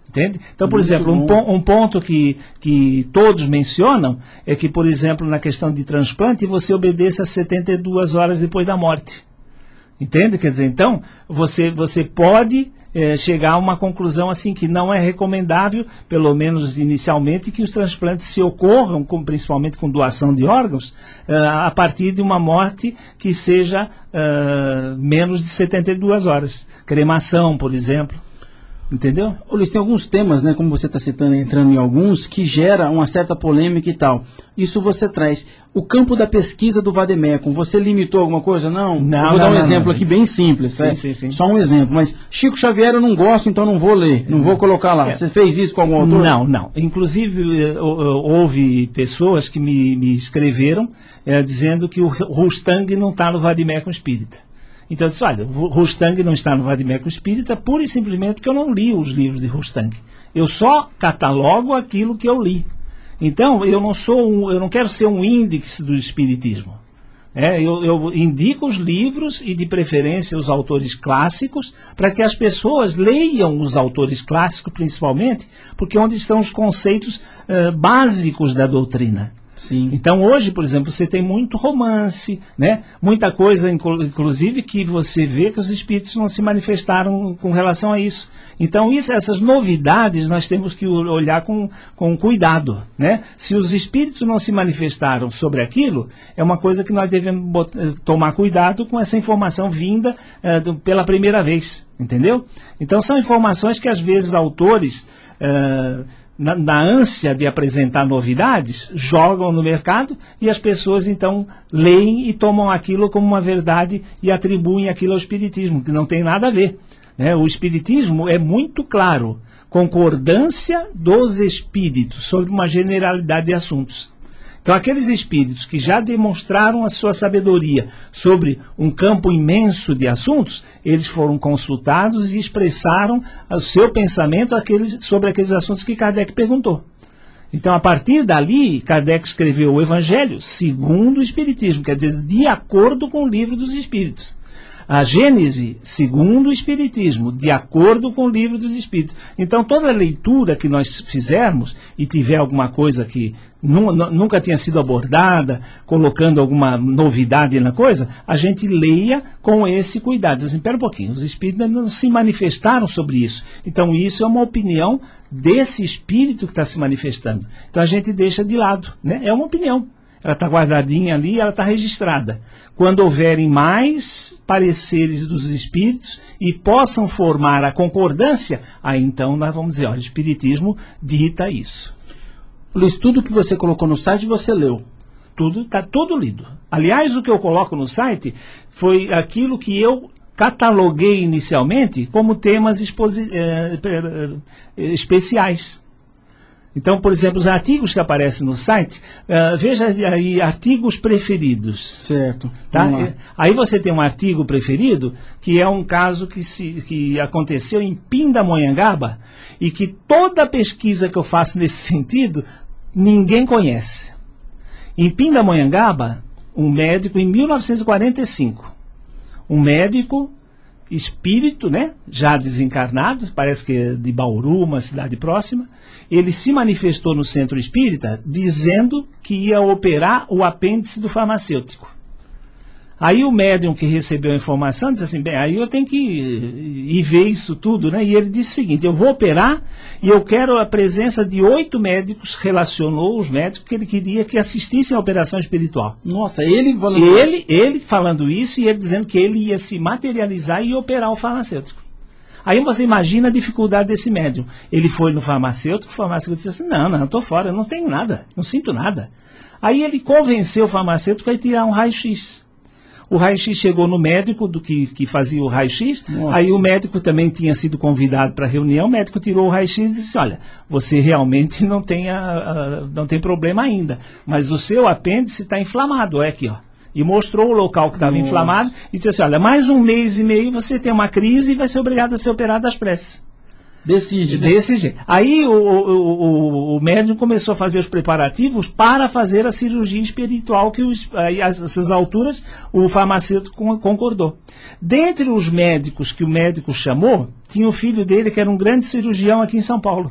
Entende? Então, por Muito exemplo, um, bom. pon- um ponto que, que todos mencionam é que, por exemplo, na questão de transplante, você obedeça setenta e duas horas depois da morte. Entende? Quer dizer, então, você, você pode eh, chegar a uma conclusão assim que não é recomendável, pelo menos inicialmente, que os transplantes se ocorram, com, principalmente com doação de órgãos, ah, a partir de uma morte que seja ah, menos de setenta e duas horas. Cremação, por exemplo. Entendeu? Ô Luiz, tem alguns temas, né, como você está citando, entrando em alguns, que gera uma certa polêmica e tal. Isso você traz. O campo da pesquisa do Vademecum, você limitou alguma coisa? Não? Não, Eu vou não, dar um não, exemplo não. aqui bem simples. Sim, é? sim, sim. Só um exemplo. Mas Chico Xavier eu não gosto, então não vou ler, não vou colocar lá. É. Você fez isso com algum autor? Não, não. Inclusive, eh, hou- houve pessoas que me, me escreveram eh, dizendo que o Rustang não está no Vademecum Espírita. Então eu disse, olha, o Rustang não está no Vademecum Espírita pura e simplesmente porque eu não li os livros de Rustang. Eu só catalogo aquilo que eu li. Então, eu não sou um, eu não quero ser um índice do Espiritismo. É, eu, eu indico os livros e, de preferência, os autores clássicos, para que as pessoas leiam os autores clássicos, principalmente, porque é onde estão os conceitos eh, básicos da doutrina. Sim. Então hoje, por exemplo, você tem muito romance, né? Muita coisa, inclu- inclusive, que você vê que os espíritos não se manifestaram com relação a isso. Então isso, essas novidades nós temos que o- olhar com, com cuidado, né? Se os espíritos não se manifestaram sobre aquilo, é uma coisa que nós devemos bot- eh, tomar cuidado com essa informação vinda eh, do- pela primeira vez, entendeu? Então são informações que às vezes autores... eh, Na, na ânsia de apresentar novidades, jogam no mercado e as pessoas então leem e tomam aquilo como uma verdade e atribuem aquilo ao Espiritismo, que não tem nada a ver. Né? O Espiritismo é muito claro, concordância dos espíritos sobre uma generalidade de assuntos. Então, aqueles espíritos que já demonstraram a sua sabedoria sobre um campo imenso de assuntos, eles foram consultados e expressaram o seu pensamento aqueles, sobre aqueles assuntos que Kardec perguntou. Então, a partir dali, Kardec escreveu o Evangelho segundo o Espiritismo, quer dizer, de acordo com o Livro dos Espíritos. A Gênese, segundo o Espiritismo, de acordo com o Livro dos Espíritos. Então, toda leitura que nós fizermos e tiver alguma coisa que nu- nu- nunca tinha sido abordada, colocando alguma novidade na coisa, a gente leia com esse cuidado. Diz assim, espera um pouquinho, os Espíritos não se manifestaram sobre isso. Então, isso é uma opinião desse Espírito que está se manifestando. Então, a gente deixa de lado, né? É uma opinião. Ela está guardadinha ali, ela está registrada. Quando houverem mais pareceres dos espíritos e possam formar a concordância, aí então nós vamos dizer, olha, o Espiritismo dita isso. Luiz, tudo que você colocou no site você leu. Tudo está tudo lido. Aliás, o que eu coloco no site foi aquilo que eu cataloguei inicialmente como temas exposi- eh, eh, eh, especiais. Então, por exemplo, os artigos que aparecem no site, uh, veja aí, artigos preferidos. Certo. Tá? Vamos lá. Aí você tem um artigo preferido, que é um caso que, se, que aconteceu em Pindamonhangaba, e que toda a pesquisa que eu faço nesse sentido, ninguém conhece. Em Pindamonhangaba, um médico, em mil novecentos e quarenta e cinco, um médico espírito, né, já desencarnado, parece que é de Bauru, uma cidade próxima, ele se manifestou no centro espírita dizendo que ia operar o apêndice do farmacêutico. Aí o médium que recebeu a informação disse assim, bem, aí eu tenho que ir ver isso tudo, né? E ele disse o seguinte, eu vou operar e eu quero a presença de oito médicos, relacionou os médicos que ele queria que assistissem à operação espiritual. Nossa, ele falando Ele, ele falando isso e ele dizendo que ele ia se materializar e operar o farmacêutico. Aí você imagina a dificuldade desse médium. Ele foi no farmacêutico, o farmacêutico disse assim, não, não, eu estou fora, eu não tenho nada, não sinto nada. Aí ele convenceu o farmacêutico a ir tirar um raio-x. O raio-x chegou no médico do que, que fazia o raio-x, Nossa. aí o médico também tinha sido convidado para a reunião, o médico tirou o raio-x e disse, olha, você realmente não tem, a, a, não tem problema ainda, mas o seu apêndice está inflamado, olha aqui, ó. E mostrou o local que estava inflamado e disse assim, olha, mais um mês e meio você tem uma crise e vai ser obrigado a ser operado às pressas. Decide. Né? Desse jeito. Aí o, o, o, o médium começou a fazer os preparativos para fazer a cirurgia espiritual, que os, aí, a essas alturas o farmacêutico concordou. Dentre os médicos que o médico chamou, tinha o filho dele, que era um grande cirurgião aqui em São Paulo.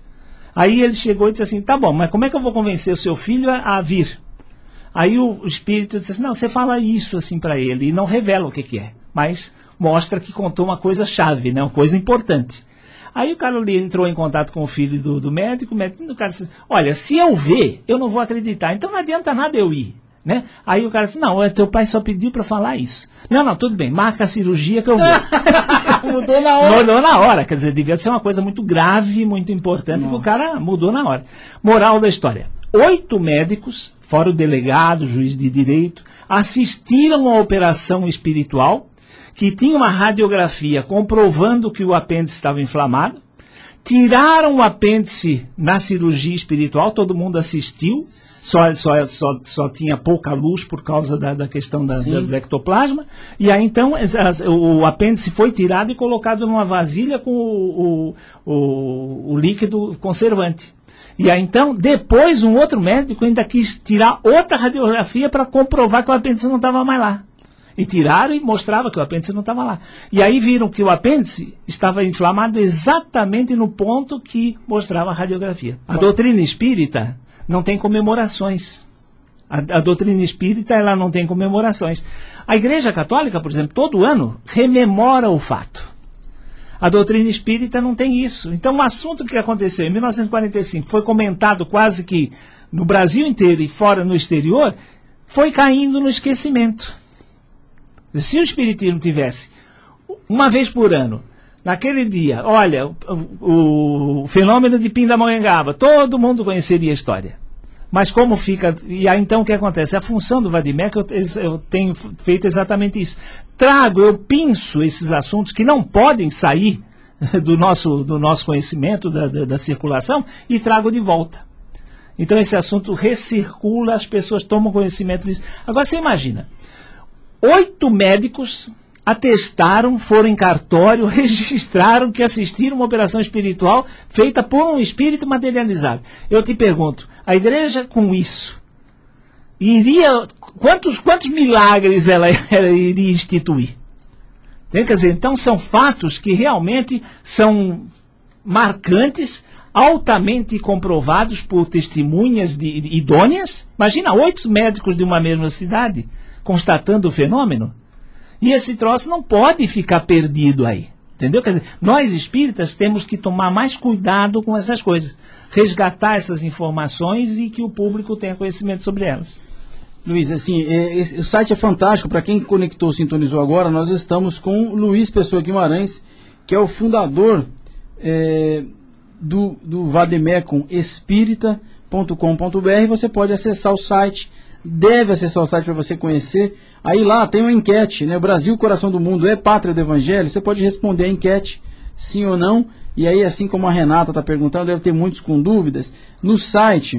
Aí ele chegou e disse assim, tá bom, mas como é que eu vou convencer o seu filho a, a vir? Aí o, o espírito disse assim, não, você fala isso assim para ele, e não revela o que, que é, mas mostra que contou uma coisa chave, né, uma coisa importante. Aí o cara entrou em contato com o filho do, do médico, o médico, o cara disse, olha, se eu ver, eu não vou acreditar, então não adianta nada eu ir. Né? Aí o cara disse, não, teu pai só pediu para falar isso. Não, não, tudo bem, marca a cirurgia que eu vou. Mudou na hora. Mudou na hora, quer dizer, devia ser uma coisa muito grave, muito importante, Nossa. Que o cara mudou na hora. Moral da história, oito médicos, fora o delegado, juiz de direito, assistiram à operação espiritual, que tinha uma radiografia comprovando que o apêndice estava inflamado, tiraram o apêndice na cirurgia espiritual, todo mundo assistiu, só, só, só, só tinha pouca luz por causa da, da questão da, da, do ectoplasma, e aí então as, o apêndice foi tirado e colocado numa vasilha com o, o, o, o líquido conservante. E aí então, depois um outro médico ainda quis tirar outra radiografia para comprovar que o apêndice não estava mais lá. E tiraram e mostrava que o apêndice não estava lá. E aí viram que o apêndice estava inflamado exatamente no ponto que mostrava a radiografia. A doutrina espírita não tem comemorações. A, a doutrina espírita ela não tem comemorações. A Igreja Católica, por exemplo, todo ano rememora o fato. A doutrina espírita não tem isso. Então o assunto que aconteceu em mil novecentos e quarenta e cinco foi comentado quase que no Brasil inteiro e fora no exterior, foi caindo no esquecimento. Se o Espiritismo tivesse, uma vez por ano, naquele dia, olha, o, o fenômeno de Pindamonhangaba, todo mundo conheceria a história. Mas como fica, e aí então o que acontece? A função do Vadimeco, eu, eu tenho feito exatamente isso. Trago, eu pinço esses assuntos que não podem sair do nosso, do nosso conhecimento, da, da, da circulação, e trago de volta. Então esse assunto recircula, as pessoas tomam conhecimento disso. Agora você imagina, oito médicos atestaram, foram em cartório, registraram que assistiram uma operação espiritual feita por um espírito materializado. Eu te pergunto, a igreja com isso, iria, quantos, quantos milagres ela, ela iria instituir? Quer dizer, então são fatos que realmente são marcantes, altamente comprovados por testemunhas de, de, idôneas. Imagina, oito médicos de uma mesma cidade constatando o fenômeno, e esse troço não pode ficar perdido aí, entendeu? Quer dizer, nós espíritas temos que tomar mais cuidado com essas coisas, resgatar essas informações e que o público tenha conhecimento sobre elas. Luiz, assim, é, esse, o site é fantástico, para quem conectou, sintonizou agora, nós estamos com Luiz Pessoa Guimarães, que é o fundador é, do, do vademecum espírita ponto com ponto b r. Você pode acessar o site, deve acessar o site para você conhecer. Aí lá tem uma enquete, né? O Brasil, coração do mundo, é pátria do Evangelho? Você pode responder a enquete, sim ou não. E aí, assim como a Renata está perguntando, deve ter muitos com dúvidas. No site,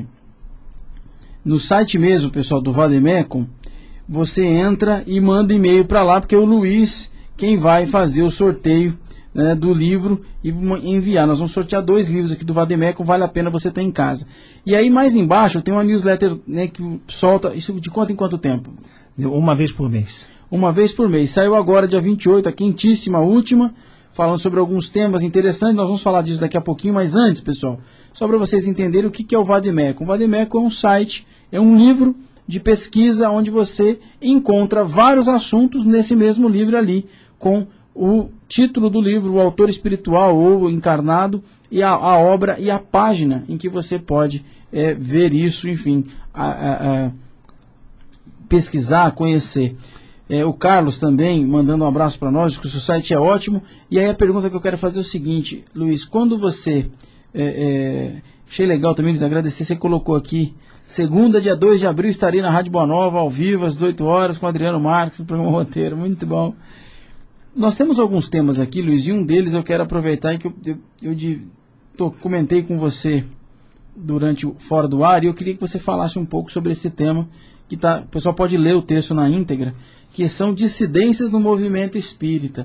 no site mesmo, pessoal, do Vademecum, você entra e manda e-mail para lá, porque é o Luiz quem vai fazer o sorteio, né, do livro e enviar. Nós vamos sortear dois livros aqui do Vademecum, vale a pena você ter em casa. E aí mais embaixo tem uma newsletter, né, que solta, isso de quanto em quanto tempo? Uma vez por mês. Uma vez por mês. Saiu agora dia vinte e oito, a quentíssima, a última, falando sobre alguns temas interessantes. Nós vamos falar disso daqui a pouquinho, mas antes, pessoal, só para vocês entenderem o que é o Vademecum. O Vademecum é um site, é um livro de pesquisa onde você encontra vários assuntos nesse mesmo livro ali, com o título do livro, o autor espiritual ou encarnado, e a, a obra e a página em que você pode é, ver isso, enfim, a, a, a pesquisar, conhecer. É, o Carlos também mandando um abraço para nós, que o seu site é ótimo. E aí a pergunta que eu quero fazer é o seguinte, Luiz, quando você... É, é, achei legal também lhes agradecer, você colocou aqui, segunda, dia dois de abril, estarei na Rádio Boa Nova, ao vivo, às dezoito horas, com Adriano Marques, no programa Roteiro, muito bom. Nós temos alguns temas aqui, Luiz, e um deles eu quero aproveitar e que eu, eu, eu de, tô, comentei com você durante o Fora do Ar, e eu queria que você falasse um pouco sobre esse tema, que tá, o pessoal pode ler o texto na íntegra, que são dissidências no movimento espírita.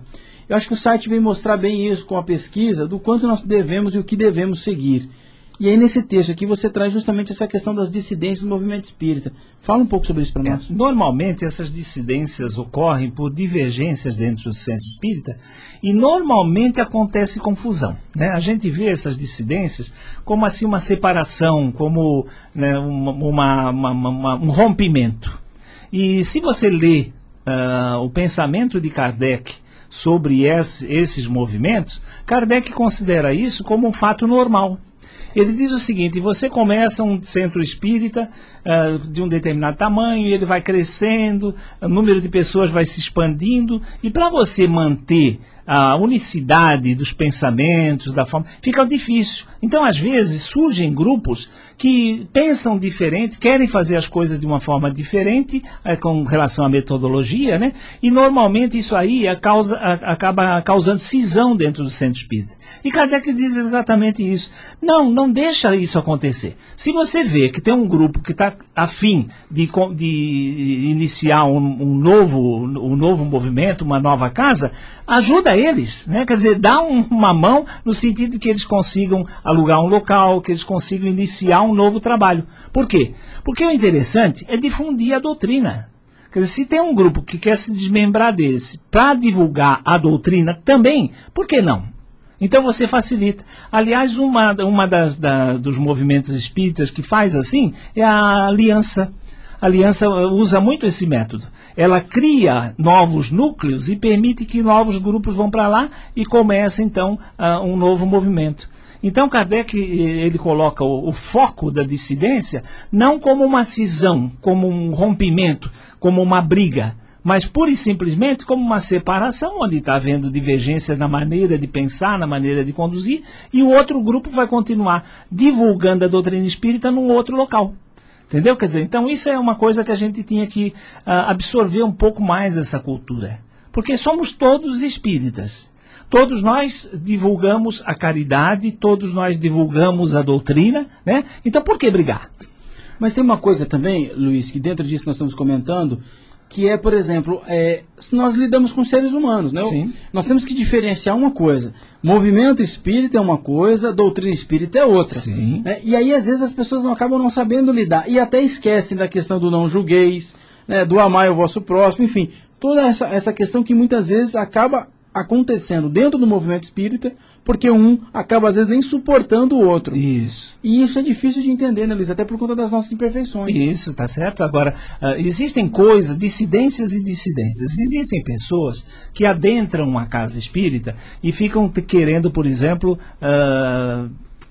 Eu acho que o site vem mostrar bem isso com a pesquisa, do quanto nós devemos e o que devemos seguir. E aí nesse texto aqui você traz justamente essa questão das dissidências do movimento espírita. Fala um pouco sobre isso para nós. É, normalmente essas dissidências ocorrem por divergências dentro do centro espírita e normalmente acontece confusão, né? A gente vê essas dissidências como assim uma separação, como, né, uma, uma, uma, uma, um rompimento. E se você lê uh, o pensamento de Kardec sobre esse, esses movimentos, Kardec considera isso como um fato normal. Ele diz o seguinte: você começa um centro espírita uh, de um determinado tamanho, e ele vai crescendo, o número de pessoas vai se expandindo, e para você manter a unicidade dos pensamentos, da forma, fica difícil. Então, às vezes, surgem grupos que pensam diferente, querem fazer as coisas de uma forma diferente, é, com relação à metodologia, né? E normalmente isso aí a causa, a, acaba causando cisão dentro do centro espírita. E Kardec diz exatamente isso. Não, não deixa isso acontecer. Se você vê que tem um grupo que está afim de, de iniciar um, um, novo, um novo movimento, uma nova casa, ajuda eles, né? Quer dizer, dá um, uma mão no sentido de que eles consigam alugar um local, que eles consigam iniciar um novo trabalho. Por quê? Porque o interessante é difundir a doutrina. Quer dizer, se tem um grupo que quer se desmembrar desse para divulgar a doutrina também, por que não? Então você facilita. Aliás, uma, uma das, da, dos movimentos espíritas que faz assim é a Aliança. A Aliança usa muito esse método. Ela cria novos núcleos e permite que novos grupos vão para lá e começa então uh, um novo movimento. Então Kardec ele coloca o, o foco da dissidência não como uma cisão, como um rompimento, como uma briga, mas pura e simplesmente como uma separação, onde está havendo divergências na maneira de pensar, na maneira de conduzir, e o outro grupo vai continuar divulgando a doutrina espírita num outro local. Entendeu? Quer dizer, então isso é uma coisa que a gente tinha que uh, absorver um pouco mais essa cultura. Porque somos todos espíritas. Todos nós divulgamos a caridade, todos nós divulgamos a doutrina, né? Então por que brigar? Mas tem uma coisa também, Luiz, que dentro disso nós estamos comentando, que é, por exemplo, é, nós lidamos com seres humanos, né? Sim. Nós temos que diferenciar uma coisa. Movimento espírita é uma coisa, doutrina espírita é outra. Sim. Né? E aí, às vezes, as pessoas não acabam não sabendo lidar. E até esquecem da questão do não julgueis, né? Do amar o vosso próximo, enfim. Toda essa, essa questão que muitas vezes acaba acontecendo dentro do movimento espírita, porque um acaba às vezes nem suportando o outro. Isso. E isso é difícil de entender, né, Luiz? Até por conta das nossas imperfeições. Isso, tá certo. Agora, uh, existem coisas, dissidências e dissidências. Existem pessoas que adentram uma casa espírita e ficam te querendo, por exemplo, uh,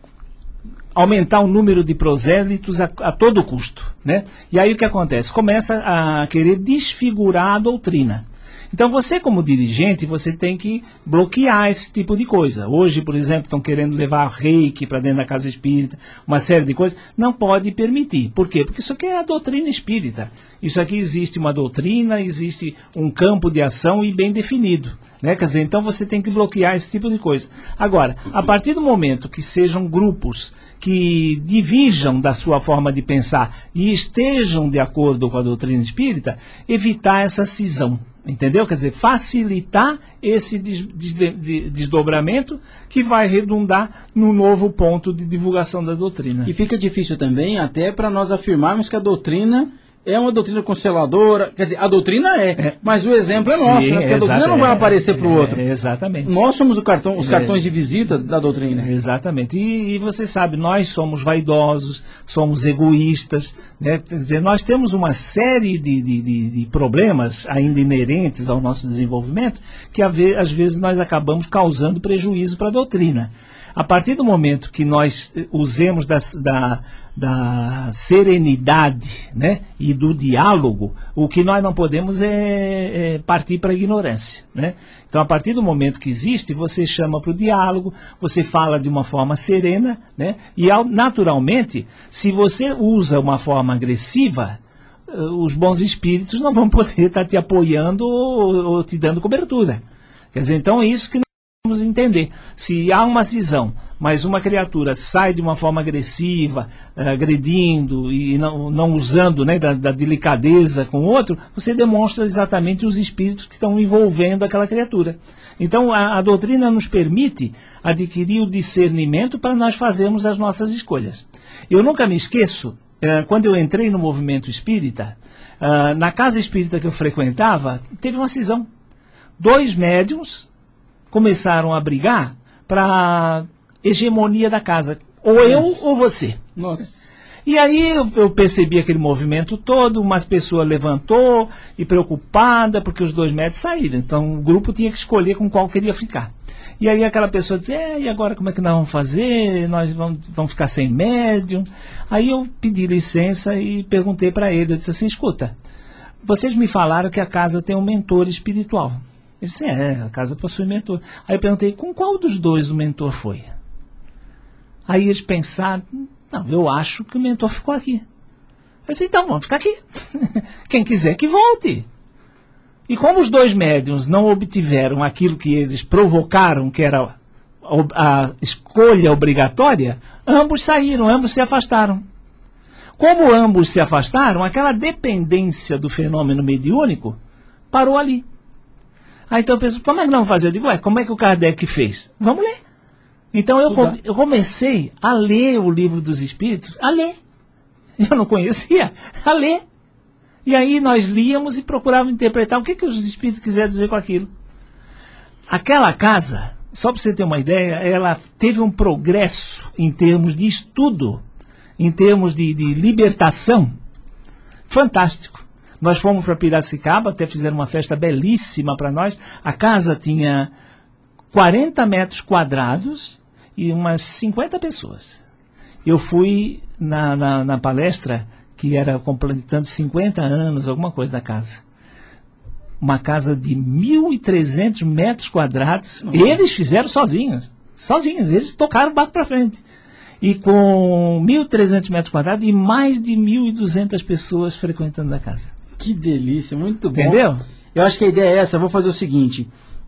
aumentar o número de prosélitos a, a todo custo, né? E aí o que acontece? Começa a querer desfigurar a doutrina. Então você, como dirigente, você tem que bloquear esse tipo de coisa. Hoje, por exemplo, estão querendo levar reiki para dentro da casa espírita, uma série de coisas. Não pode permitir. Por quê? Porque isso aqui é a doutrina espírita. Isso aqui existe uma doutrina, existe um campo de ação e bem definido, né? Quer dizer, então você tem que bloquear esse tipo de coisa. Agora, a partir do momento que sejam grupos que divirjam da sua forma de pensar e estejam de acordo com a doutrina espírita, evitar essa cisão. Entendeu? Quer dizer, facilitar esse des, des, des, desdobramento que vai redundar no novo ponto de divulgação da doutrina. E fica difícil também até para nós afirmarmos que a doutrina é uma doutrina consteladora. Quer dizer, a doutrina é, é. mas o exemplo é Sim, nosso, né? Porque a doutrina não vai aparecer para o outro. É, exatamente. Nós somos o cartão, os cartões é. de visita da doutrina. Exatamente. E, e você sabe, nós somos vaidosos, somos egoístas, né? Quer dizer, nós temos uma série de, de, de, de problemas ainda inerentes ao nosso desenvolvimento que às vezes nós acabamos causando prejuízo para a doutrina. A partir do momento que nós usemos das, da, da serenidade, né, e do diálogo, o que nós não podemos é, é partir para a ignorância, né? Então, a partir do momento que existe, você chama para o diálogo, você fala de uma forma serena, né? E naturalmente, se você usa uma forma agressiva, os bons espíritos não vão poder estar te apoiando ou, ou te dando cobertura. Quer dizer, então é isso que vamos entender. Se há uma cisão, mas uma criatura sai de uma forma agressiva, agredindo e não, não usando, né, da, da delicadeza com o outro, você demonstra exatamente os espíritos que estão envolvendo aquela criatura. Então a, a doutrina nos permite adquirir o discernimento para nós fazermos as nossas escolhas. Eu nunca me esqueço, eh, quando eu entrei no movimento espírita, Uh, na casa espírita que eu frequentava, teve uma cisão. Dois médiuns começaram a brigar para hegemonia da casa. Ou Nossa. eu ou você. Nossa. E aí eu, eu percebi aquele movimento todo, uma pessoa levantou e preocupada porque os dois médios saíram. Então o grupo tinha que escolher com qual queria ficar. E aí aquela pessoa dizia, é, e agora como é que nós vamos fazer? Nós vamos, vamos ficar sem médium. Aí eu pedi licença e perguntei para ele, eu disse assim, escuta, vocês me falaram que a casa tem um mentor espiritual. Ele disse, é, a casa possui mentor. Aí eu perguntei, com qual dos dois o mentor foi? Aí eles pensaram, não, eu acho que o mentor ficou aqui. Eu disse, então vamos ficar aqui. Quem quiser que volte. E como os dois médiuns não obtiveram aquilo que eles provocaram, que era a, a escolha obrigatória, ambos saíram, ambos se afastaram. Como ambos se afastaram, aquela dependência do fenômeno mediúnico parou ali. Aí então eu penso, como é que nós vamos fazer? Eu digo, ué, como é que o Kardec fez? Vamos ler. Então eu, eu comecei a ler o Livro dos Espíritos, a ler. Eu não conhecia, a ler. E aí nós líamos e procurávamos interpretar o que, que os espíritos quiseram dizer com aquilo. Aquela casa, só para você ter uma ideia, ela teve um progresso em termos de estudo, em termos de, de libertação, fantástico. Nós fomos para Piracicaba, até fizeram uma festa belíssima para nós. A casa tinha quarenta metros quadrados e umas cinquenta pessoas. Eu fui na, na, na palestra que era completando cinquenta anos, alguma coisa da casa. Uma casa de mil e trezentos metros quadrados. Uhum. Eles fizeram sozinhos. Sozinhos. Eles tocaram o barco para frente. E com mil e trezentos metros quadrados e mais de mil e duzentas pessoas frequentando a casa. Que delícia, muito bom. Entendeu? Eu acho que a ideia é essa. Eu vou fazer o seguinte.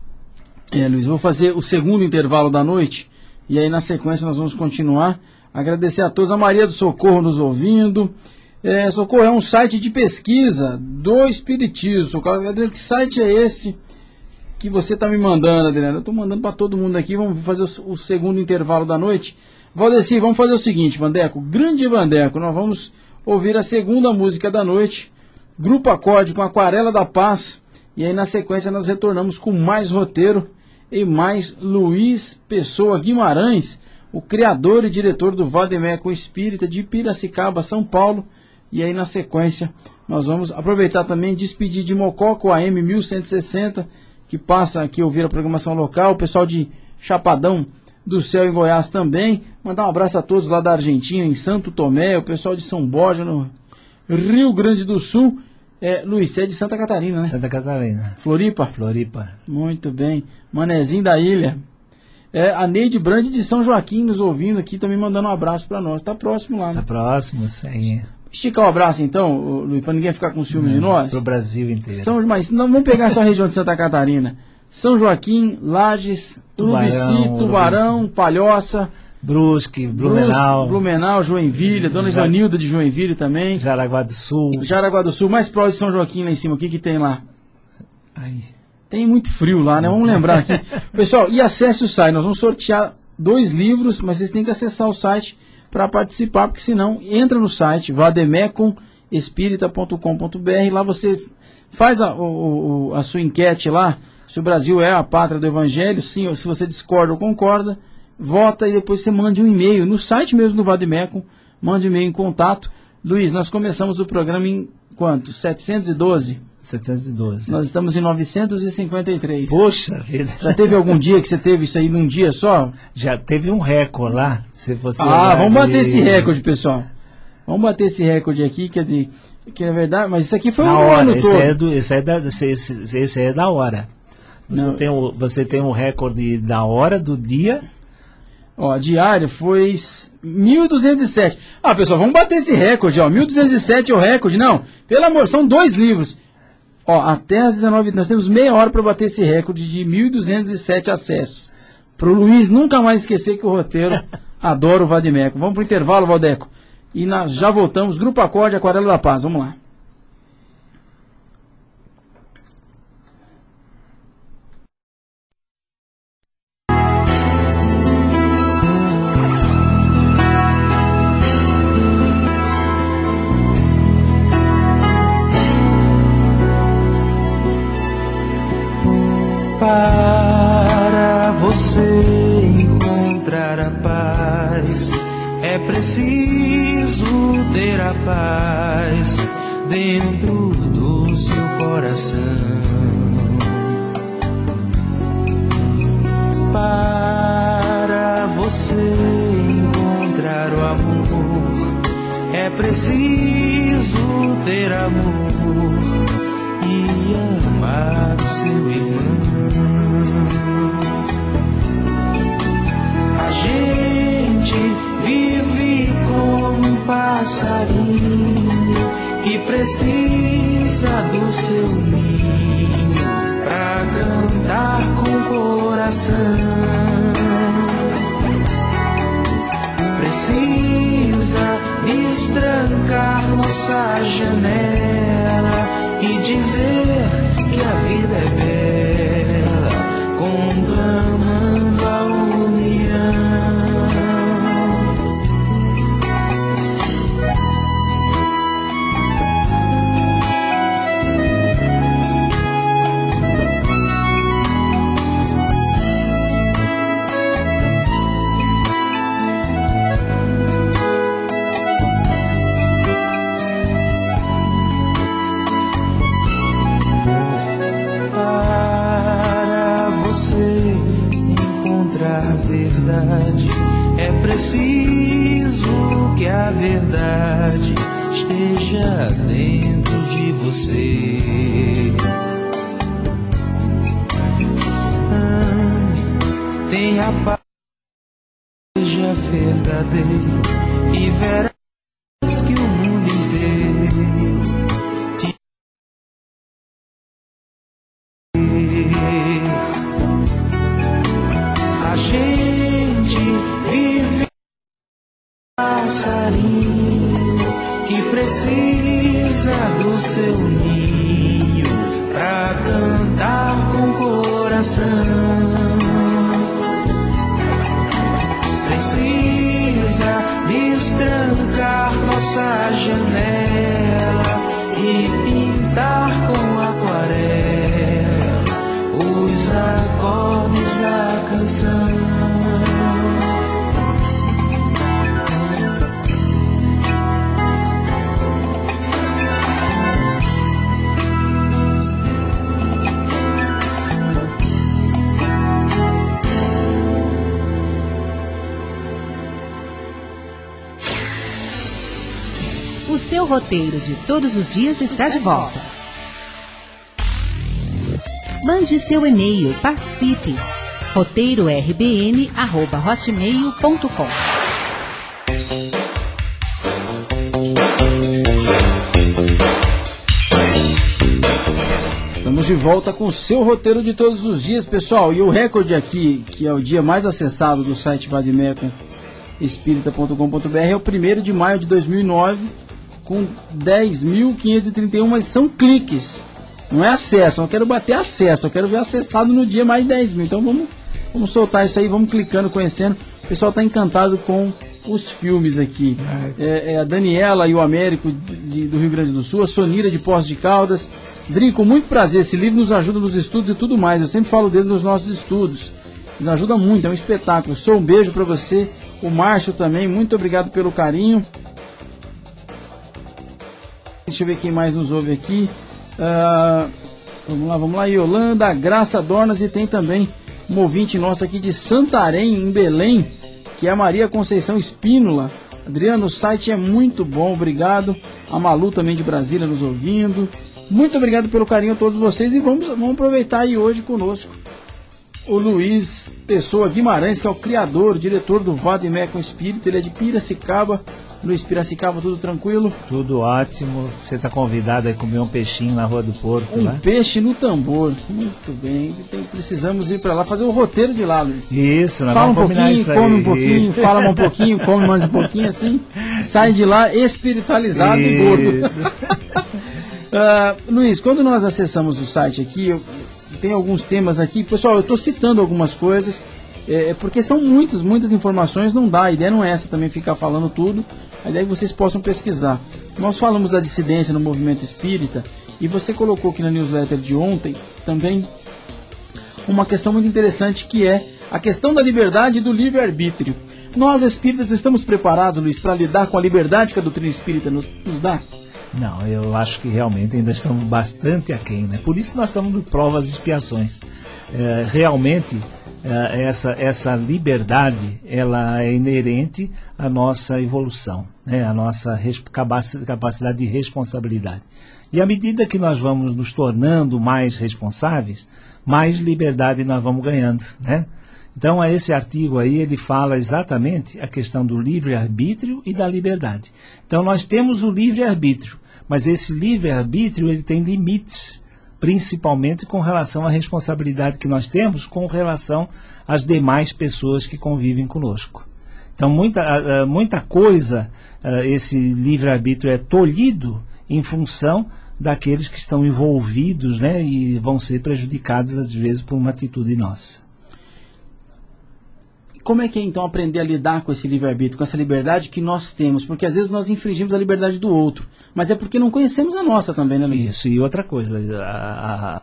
É, Luiz, vou fazer o segundo intervalo da noite. E aí na sequência nós vamos continuar. Agradecer a todos. A Maria do Socorro nos ouvindo. É, Socorro, é um site de pesquisa do Espiritismo. Socorro, Adriano, que site é esse que você está me mandando, Adriano? Eu estou mandando para todo mundo aqui. Vamos fazer o, o segundo intervalo da noite. Valdeci, vamos fazer o seguinte, Vandeco. Grande Vandeco, nós vamos ouvir a segunda música da noite. Grupo Acorde com Aquarela da Paz. E aí na sequência nós retornamos com mais roteiro e mais Luiz Pessoa Guimarães, o criador e diretor do Vademécum Espírita de Piracicaba, São Paulo. E aí na sequência nós vamos aproveitar também e despedir de Mococo A M mil cento e sessenta, que passa aqui a ouvir a programação local, o pessoal de Chapadão do Céu em Goiás também. Mandar um abraço a todos lá da Argentina, em Santo Tomé, o pessoal de São Borja, no Rio Grande do Sul. É, Luiz, você é de Santa Catarina, né? Santa Catarina. Floripa? Floripa. Muito bem. Manezinho da ilha. É, a Neide Brande de São Joaquim nos ouvindo aqui, também mandando um abraço para nós. Tá próximo lá, né? Tá próximo, sim. Esticar o abraço então, Luiz, para ninguém ficar com ciúme de nós. Pro Brasil inteiro. São, mas não, vamos pegar só a região de Santa Catarina. São Joaquim, Lages, Urubici, Tubarão, Urubici. Palhoça, Brusque, Blumenau, Brusque, Blumenau, Joinville, Dona Já... Ivanilda de Joinville também. Jaraguá do Sul. Jaraguá do Sul, mais próximo de São Joaquim lá em cima. O que que tem lá? Ai. Tem muito frio lá, né? Vamos lembrar aqui. Pessoal, e acesse o site. Nós vamos sortear dois livros, mas vocês têm que acessar o site para participar, porque senão entra no site vademecum espírita ponto com ponto br. Lá você faz a, o, a sua enquete lá, se o Brasil é a pátria do Evangelho, sim, ou se você discorda ou concorda, vota e depois você mande um e-mail no site mesmo do Vademecum, mande um e-mail em contato. Luiz, nós começamos o programa em quanto? setecentos e doze? setecentos e doze. Nós estamos em novecentos e cinquenta e três. Poxa vida. Já teve algum dia que você teve isso aí num dia só? Já teve um recorde lá. Se você ah, vamos bater esse recorde, pessoal. Vamos bater esse recorde aqui, que é, de, que é verdade, mas isso aqui foi na um hora, ano esse todo. É do, esse, é da, esse, esse, esse é da hora. Você tem, o, você tem um recorde da hora, do dia. Ó, diário foi mil duzentos e sete. Ah, pessoal, vamos bater esse recorde, ó. mil duzentos e sete é o recorde. Não, pelo amor, são dois livros. Ó, até às dezenove, nós temos meia hora para bater esse recorde de mil duzentos e sete acessos. Pro Luiz nunca mais esquecer que o roteiro adora o Vadimeco. Vamos pro intervalo, Valdeco. E nós já voltamos. Grupo Acorde, Aquarela da Paz. Vamos lá. Para você encontrar a paz, é preciso ter a paz dentro do seu coração. Para você encontrar o amor, é preciso ter amor e amar o seu irmão. A gente vive como um passarinho que precisa do seu ninho pra cantar com o coração. Precisa destrancar nossa janela e dizer que a vida é bela, conclamando a união. Verdade, é preciso que a verdade esteja dentro de você. Ame, tenha paz, seja verdadeiro e verás que o mundo inteiro te a gente vive passarinho que precisa do seu ninho pra cantar com o coração. Precisa destrancar nossa janela e pintar com aquarela os acordes da canção. O seu roteiro de todos os dias está de volta. Mande seu e-mail, participe. roteiro r b n arroba hotmail ponto com. Estamos de volta com o seu roteiro de todos os dias, pessoal. E o recorde aqui, que é o dia mais acessado do site vadimeco espírita ponto com ponto b r, é o primeiro de maio de dois mil e nove, com dez mil quinhentos e trinta e um, mas são cliques. Não é acesso, eu não quero bater acesso, eu quero ver acessado no dia mais de dez mil. Então vamos, vamos soltar isso aí, vamos clicando, conhecendo. O pessoal está encantado com os filmes aqui. É, é a Daniela e o Américo de, do Rio Grande do Sul, a Sonira de Poços de Caldas. Dri, com muito prazer, esse livro nos ajuda nos estudos e tudo mais. Eu sempre falo dele nos nossos estudos. Nos ajuda muito, é um espetáculo. Sou um beijo para você, o Márcio também, muito obrigado pelo carinho. Deixa eu ver quem mais nos ouve aqui. Uh, vamos lá, vamos lá, Yolanda, Graça Dornas, e tem também uma ouvinte nossa aqui de Santarém, em Belém, que é a Maria Conceição Espínola. Adriano, o site é muito bom, obrigado. A Malu também de Brasília nos ouvindo. Muito obrigado pelo carinho a todos vocês, e vamos, vamos aproveitar aí hoje conosco o Luiz Pessoa Guimarães, que é o criador, diretor do Vademecum com Espírito. Ele é de Piracicaba. Luiz, Piracicaba, tudo tranquilo? Tudo ótimo. Você está convidado a comer um peixinho na Rua do Porto, um né? Peixe no tambor. Muito bem. Tem, precisamos ir para lá fazer o roteiro de lá, Luiz. Isso, nós fala um vamos combinar pouquinho, isso aí. come um pouquinho, fala um pouquinho, come mais um pouquinho, assim. Sai de lá espiritualizado isso. e gordo. uh, Luiz, quando nós acessamos o site aqui, eu, tem alguns temas aqui. Pessoal, eu estou citando algumas coisas. É, porque são muitas, muitas informações, não dá, a ideia não é essa também, ficar falando tudo, a ideia é que vocês possam pesquisar. Nós falamos da dissidência no movimento espírita, e você colocou aqui na newsletter de ontem, também, uma questão muito interessante, que é a questão da liberdade e do livre-arbítrio. Nós espíritas estamos preparados, Luiz, para lidar com a liberdade que a doutrina espírita nos, nos dá? Não, eu acho que realmente ainda estamos bastante aquém, né? Por isso que nós estamos no provas e expiações. É, realmente... Uh, essa, essa liberdade, ela é inerente à nossa evolução, né? À nossa capacidade de responsabilidade. E à medida que nós vamos nos tornando mais responsáveis, mais liberdade nós vamos ganhando, né? Então, esse artigo aí, ele fala exatamente a questão do livre-arbítrio e da liberdade. Então, nós temos o livre-arbítrio, mas esse livre-arbítrio, ele tem limites, principalmente com relação à responsabilidade que nós temos com relação às demais pessoas que convivem conosco. Então, muita, muita coisa, esse livre-arbítrio é tolhido em função daqueles que estão envolvidos, né, e vão ser prejudicados, às vezes, por uma atitude nossa. Como é que é, então, aprender a lidar com esse livre-arbítrio, com essa liberdade que nós temos? Porque, às vezes, nós infringimos a liberdade do outro. Mas é porque não conhecemos a nossa também, né, Luiz? Isso, e outra coisa... A, a...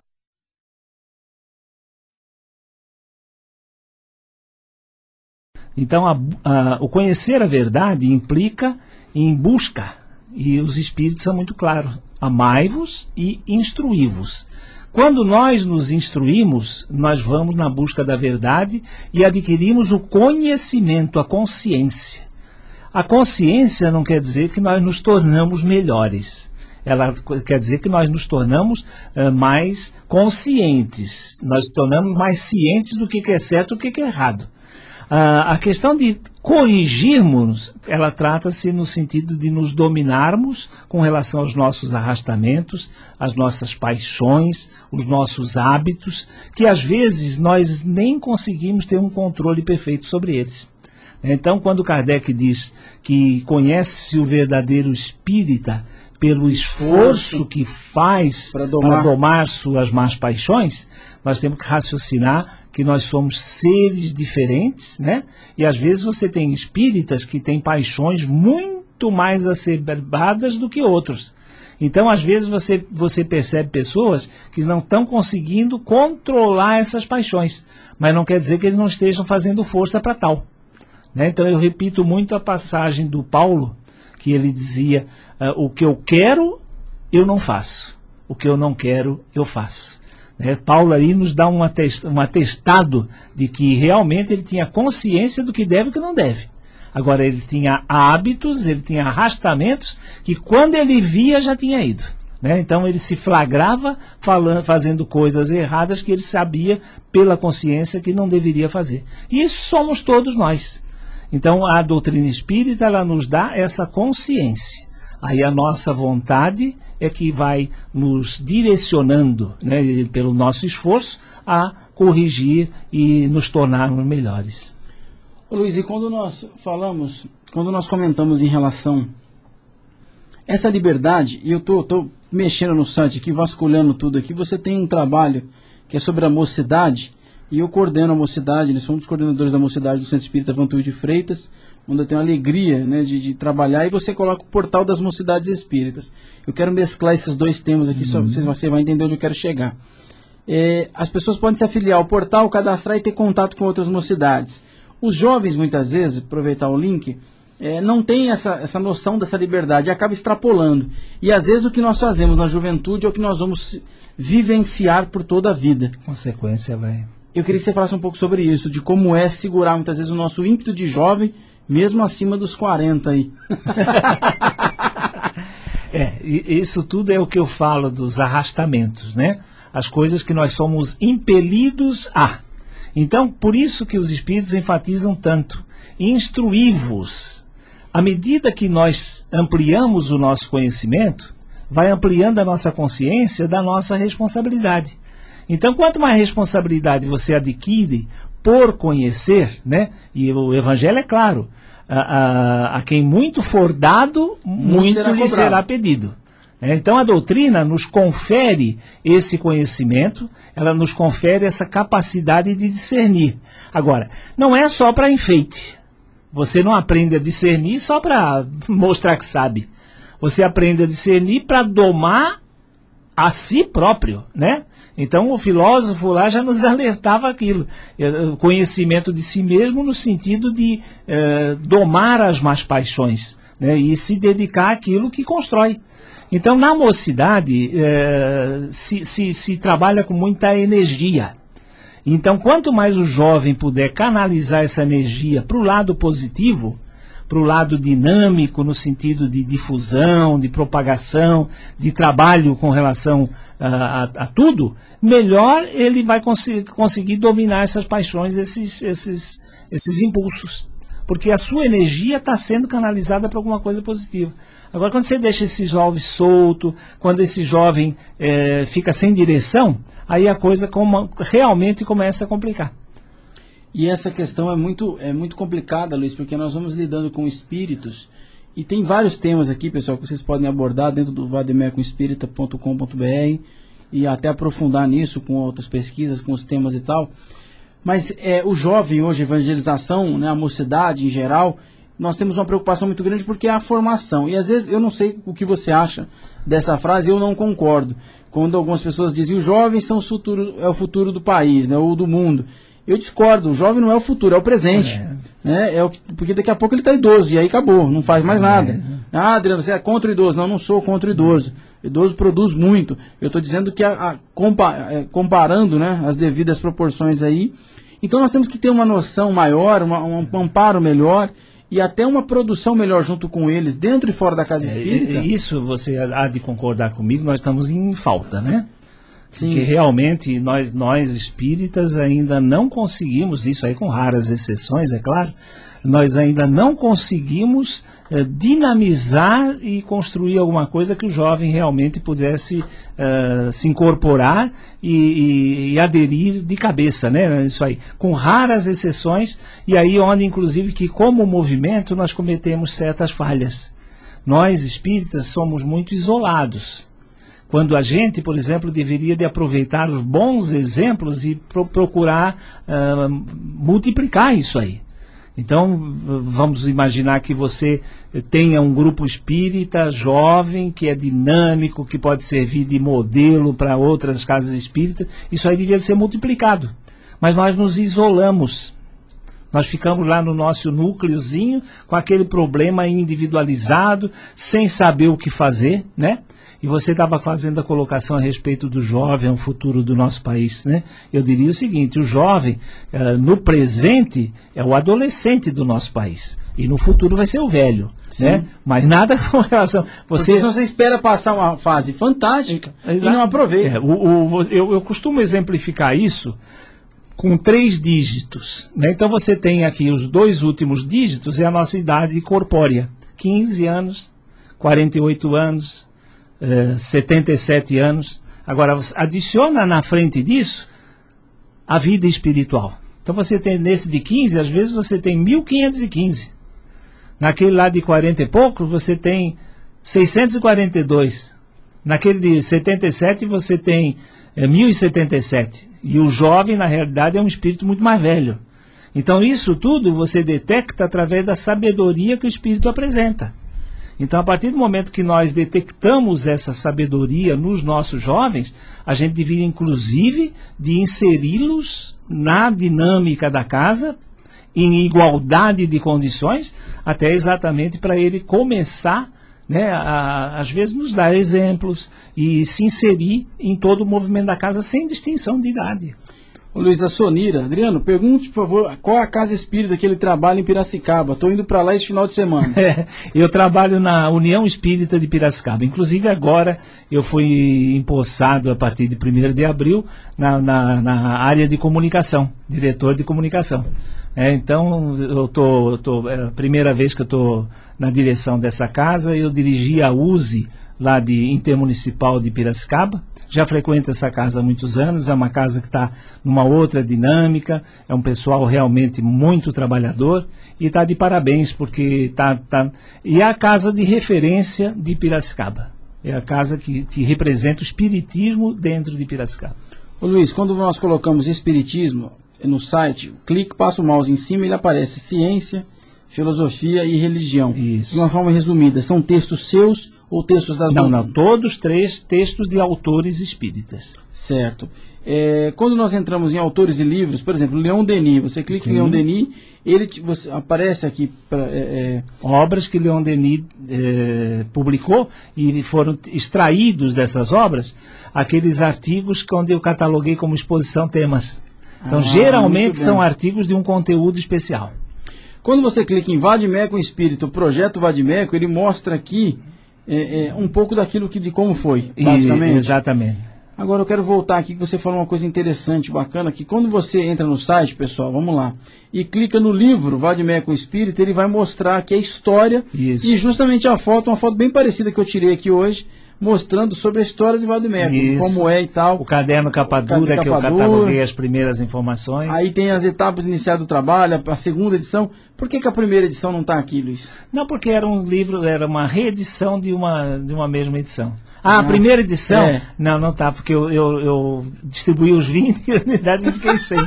Então, a, a, o conhecer a verdade implica em busca. E os espíritos são muito claros. Amai-vos e instruí-vos. Quando nós nos instruímos, nós vamos na busca da verdade e adquirimos o conhecimento, a consciência. A consciência não quer dizer que nós nos tornamos melhores. Ela quer dizer que nós nos tornamos uh, mais conscientes. Nós nos tornamos mais cientes do que é certo e do que é errado. Uh, a questão de corrigirmos, ela trata-se no sentido de nos dominarmos com relação aos nossos arrastamentos, as nossas paixões, os nossos hábitos, que às vezes nós nem conseguimos ter um controle perfeito sobre eles. Então, quando Kardec diz que conhece-se o verdadeiro espírita pelo esforço que faz para domar. para domar suas más paixões, nós temos que raciocinar que nós somos seres diferentes, né? E às vezes você tem espíritas que têm paixões muito mais acerbadas do que outros. Então, às vezes você, você percebe pessoas que não estão conseguindo controlar essas paixões, mas não quer dizer que eles não estejam fazendo força para tal, né? Então, eu repito muito a passagem do Paulo, que ele dizia, uh, o que eu quero, eu não faço. O que eu não quero, eu faço. Né? Paulo aí nos dá um, atest, um atestado de que realmente ele tinha consciência do que deve e do que não deve. Agora, ele tinha hábitos, ele tinha arrastamentos, que quando ele via, já tinha ido. Né? Então, ele se flagrava falando, fazendo coisas erradas que ele sabia pela consciência que não deveria fazer. E isso somos todos nós. Então, a doutrina espírita, ela nos dá essa consciência. Aí a nossa vontade é que vai nos direcionando, né, pelo nosso esforço, a corrigir e nos tornarmos melhores. Ô Luiz, e quando nós falamos, quando nós comentamos em relação a essa liberdade, e eu tô, tô mexendo no site aqui, vasculhando tudo aqui, você tem um trabalho que é sobre a mocidade, e eu coordeno a mocidade, eles são um dos coordenadores da mocidade do Centro Espírita Vantuil de Freitas, onde eu tenho a alegria, né, de, de trabalhar, e você coloca o portal das mocidades espíritas. Eu quero mesclar esses dois temas aqui, uhum. só você, você vai entender onde eu quero chegar. É, as pessoas podem se afiliar ao portal, cadastrar e ter contato com outras mocidades. Os jovens, muitas vezes, aproveitar o link, é, não tem essa, essa noção dessa liberdade, e acaba extrapolando. E às vezes o que nós fazemos na juventude é o que nós vamos vivenciar por toda a vida. Consequência, vai... Eu queria que você falasse um pouco sobre isso, de como é segurar muitas vezes o nosso ímpeto de jovem, mesmo acima dos quarenta aí. É, isso tudo é o que eu falo dos arrastamentos, né? As coisas que nós somos impelidos a. Então, por isso que os espíritos enfatizam tanto, instruí-vos. À medida que nós ampliamos o nosso conhecimento, vai ampliando a nossa consciência da nossa responsabilidade. Então, quanto mais responsabilidade você adquire por conhecer, né? E o Evangelho é claro, a, a, a quem muito for dado, muito, muito será lhe será pedido. É, então, a doutrina nos confere esse conhecimento, ela nos confere essa capacidade de discernir. Agora, não é só para enfeite. Você não aprende a discernir só para mostrar que sabe. Você aprende a discernir para domar a si próprio, né? Então o filósofo lá já nos alertava aquilo, o conhecimento de si mesmo no sentido de eh, domar as más paixões, né? E se dedicar àquilo que constrói. Então na mocidade eh, se, se, se trabalha com muita energia. Então quanto mais o jovem puder canalizar essa energia para o lado positivo, para o lado dinâmico, no sentido de difusão, de propagação, de trabalho com relação a, a, a tudo, melhor ele vai cons conseguir dominar essas paixões, esses, esses, esses impulsos. Porque a sua energia está sendo canalizada para alguma coisa positiva. Agora, quando você deixa esse jovem solto, quando esse jovem é, fica sem direção, aí a coisa como, realmente começa a complicar. E essa questão é muito, é muito complicada, Luiz, porque nós vamos lidando com espíritos, e tem vários temas aqui, pessoal, que vocês podem abordar dentro do vademecum espírita ponto com ponto br e até aprofundar nisso com outras pesquisas, com os temas e tal. Mas é, o jovem hoje, evangelização, né, a mocidade em geral, nós temos uma preocupação muito grande porque é a formação. E às vezes eu não sei o que você acha dessa frase, eu não concordo. Quando algumas pessoas dizem os jovens são o futuro, é o futuro do país, né, ou do mundo. Eu discordo, o jovem não é o futuro, é o presente. É. Né? É o que, porque daqui a pouco ele está idoso, e aí acabou, não faz mais nada. É. Ah, Adriano, você é contra o idoso. Não, não sou contra o idoso. O idoso produz muito. Eu estou dizendo que, a, a, compa, é, comparando, né, as devidas proporções aí, então nós temos que ter uma noção maior, uma, um amparo melhor, e até uma produção melhor junto com eles, dentro e fora da casa espírita. É, isso você há de concordar comigo, nós estamos em falta, né? Sim. Porque realmente nós, nós espíritas ainda não conseguimos, isso aí com raras exceções, é claro, nós ainda não conseguimos eh, dinamizar e construir alguma coisa que o jovem realmente pudesse eh, se incorporar e, e, e aderir de cabeça, né? Isso aí, com raras exceções, e aí onde inclusive que como movimento nós cometemos certas falhas. Nós espíritas somos muito isolados. Quando a gente, por exemplo, deveria de aproveitar os bons exemplos e pro procurar uh, multiplicar isso aí. Então, vamos imaginar que você tenha um grupo espírita jovem, que é dinâmico, que pode servir de modelo para outras casas espíritas. Isso aí devia ser multiplicado. Mas nós nos isolamos. Nós ficamos lá no nosso núcleozinho, com aquele problema individualizado, sem saber o que fazer, né? E você estava fazendo a colocação a respeito do jovem, o futuro do nosso país, né? Eu diria o seguinte, o jovem, uh, no presente, é o adolescente do nosso país. E no futuro vai ser o velho, né? Mas nada com relação... Você, Porque você espera passar uma fase fantástica é, e não aproveita. É, o, o, eu, eu costumo exemplificar isso com três dígitos, né? Então você tem aqui os dois últimos dígitos, é a nossa idade corpórea. quinze anos, quarenta e oito anos... Uh, setenta e sete anos. Agora, adiciona na frente disso a vida espiritual. Então você tem nesse de quinze, às vezes você tem mil quinhentos e quinze. Naquele lá de quarenta e pouco, você tem seiscentos e quarenta e dois. Naquele de setenta e sete, você tem é, mil e setenta e sete. E o jovem, na realidade, é um espírito muito mais velho. Então isso tudo você detecta através da sabedoria que o espírito apresenta. Então, a partir do momento que nós detectamos essa sabedoria nos nossos jovens, a gente deveria, inclusive, de inseri-los na dinâmica da casa, em igualdade de condições, até exatamente para ele começar, né, a, às vezes, nos dar exemplos e se inserir em todo o movimento da casa sem distinção de idade. Ô Luiz, a Sonira, Adriano, pergunte, por favor, qual é a casa espírita que ele trabalha em Piracicaba? Estou indo para lá esse final de semana. É, eu trabalho na União Espírita de Piracicaba. Inclusive agora eu fui empossado a partir de primeiro de abril na, na, na área de comunicação, diretor de comunicação. É, então eu tô, tô, é a primeira vez que eu estou na direção dessa casa. Eu dirigi a U S E lá de Intermunicipal de Piracicaba. Já frequento essa casa há muitos anos, é uma casa que está numa outra dinâmica, é um pessoal realmente muito trabalhador e está de parabéns, porque está... Tá, e é a casa de referência de Piracicaba, é a casa que, que representa o espiritismo dentro de Piracicaba. Ô Luiz, quando nós colocamos espiritismo no site, clique, passa o mouse em cima e ele aparece ciência, filosofia e religião. Isso. De uma forma resumida, são textos seus ou textos das... Não, não, todos três textos de autores espíritas. Certo. É, quando nós entramos em autores e livros, por exemplo, Leon Denis, você clica Sim. em Leon Denis, ele te, você, aparece aqui... Pra, é, é... Obras que Leon Denis é, publicou e foram extraídos dessas obras, aqueles artigos onde eu cataloguei como exposição temas. Então, ah, geralmente são artigos de um conteúdo especial. Quando você clica em Vadimeco Espírito, o projeto Vadimeco, ele mostra aqui é, é, um pouco daquilo que, de como foi, basicamente. E, exatamente. Agora eu quero voltar aqui que você falou uma coisa interessante, bacana, que quando você entra no site, pessoal, vamos lá, e clica no livro Vadimeco Espírito, ele vai mostrar aqui a história. Isso. E justamente a foto, uma foto bem parecida que eu tirei aqui hoje, mostrando sobre a história de Vadimeco, como é e tal. O caderno capa dura, que eu cataloguei as primeiras informações. Aí tem as etapas iniciais do trabalho, a segunda edição. Por que, que a primeira edição não está aqui, Luiz? Não, porque era um livro, era uma reedição de uma, de uma mesma edição. Ah, ah, a primeira edição? É. Não, não tá, porque eu, eu, eu distribuí os vinte unidades e fiquei sem.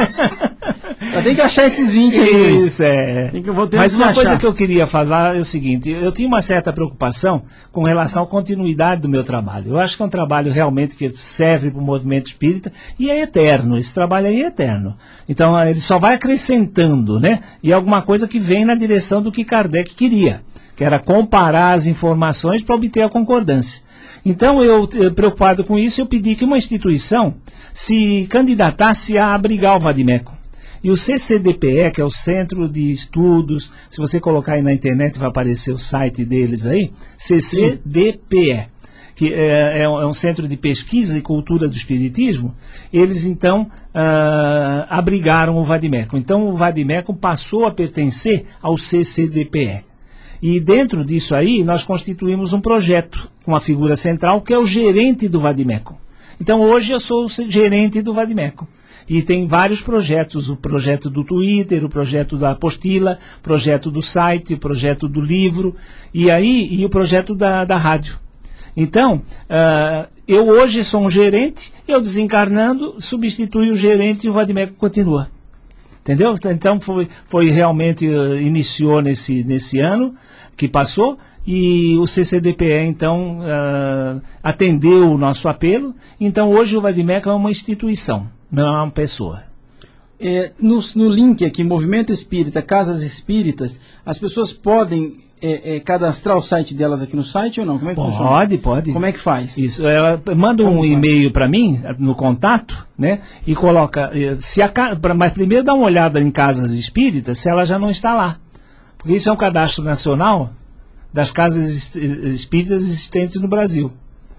Eu tenho que achar esses vinte aí. Isso, é. Tem que, eu vou ter Mas que uma achar. coisa que eu queria falar é o seguinte, eu tinha uma certa preocupação com relação à continuidade do meu trabalho. Eu acho que é um trabalho realmente que serve para o movimento espírita e é eterno, esse trabalho aí é eterno. Então ele só vai acrescentando, né? E é alguma coisa que vem na direção do que Kardec queria, que era comparar as informações para obter a concordância. Então, eu, eu, preocupado com isso, eu pedi que uma instituição se candidatasse a abrigar o Vadimeco. E o C C D P E, que é o Centro de Estudos, se você colocar aí na internet vai aparecer o site deles aí, C C D P E, que é, é um centro de pesquisa e cultura do espiritismo, eles então uh, abrigaram o Vadimeco. Então, o Vadimeco passou a pertencer ao C C D P E. E dentro disso aí, nós constituímos um projeto com a figura central, que é o gerente do Vadimeco. Então, hoje eu sou o gerente do Vadimeco. E tem vários projetos, o projeto do Twitter, o projeto da apostila, o projeto do site, o projeto do livro, e aí e o projeto da, da rádio. Então, uh, eu hoje sou um gerente, eu desencarnando, substitui o gerente e o Vadimeco continua. Entendeu? Então foi, foi realmente, uh, iniciou nesse, nesse ano que passou e o C C D P E então uh, atendeu o nosso apelo. Então hoje o Vadimeco é uma instituição, não é uma pessoa. É, no, no link aqui, Movimento Espírita, Casas Espíritas, as pessoas podem é, é, cadastrar o site delas aqui no site ou não? Como é que pode, funciona? Pode, pode. Como é que faz? Isso, ela manda um e-mail para mim, no contato, né, e coloca, se a, pra, mas primeiro dá uma olhada em Casas Espíritas, se ela já não está lá. Porque isso é um cadastro nacional das casas espíritas existentes no Brasil.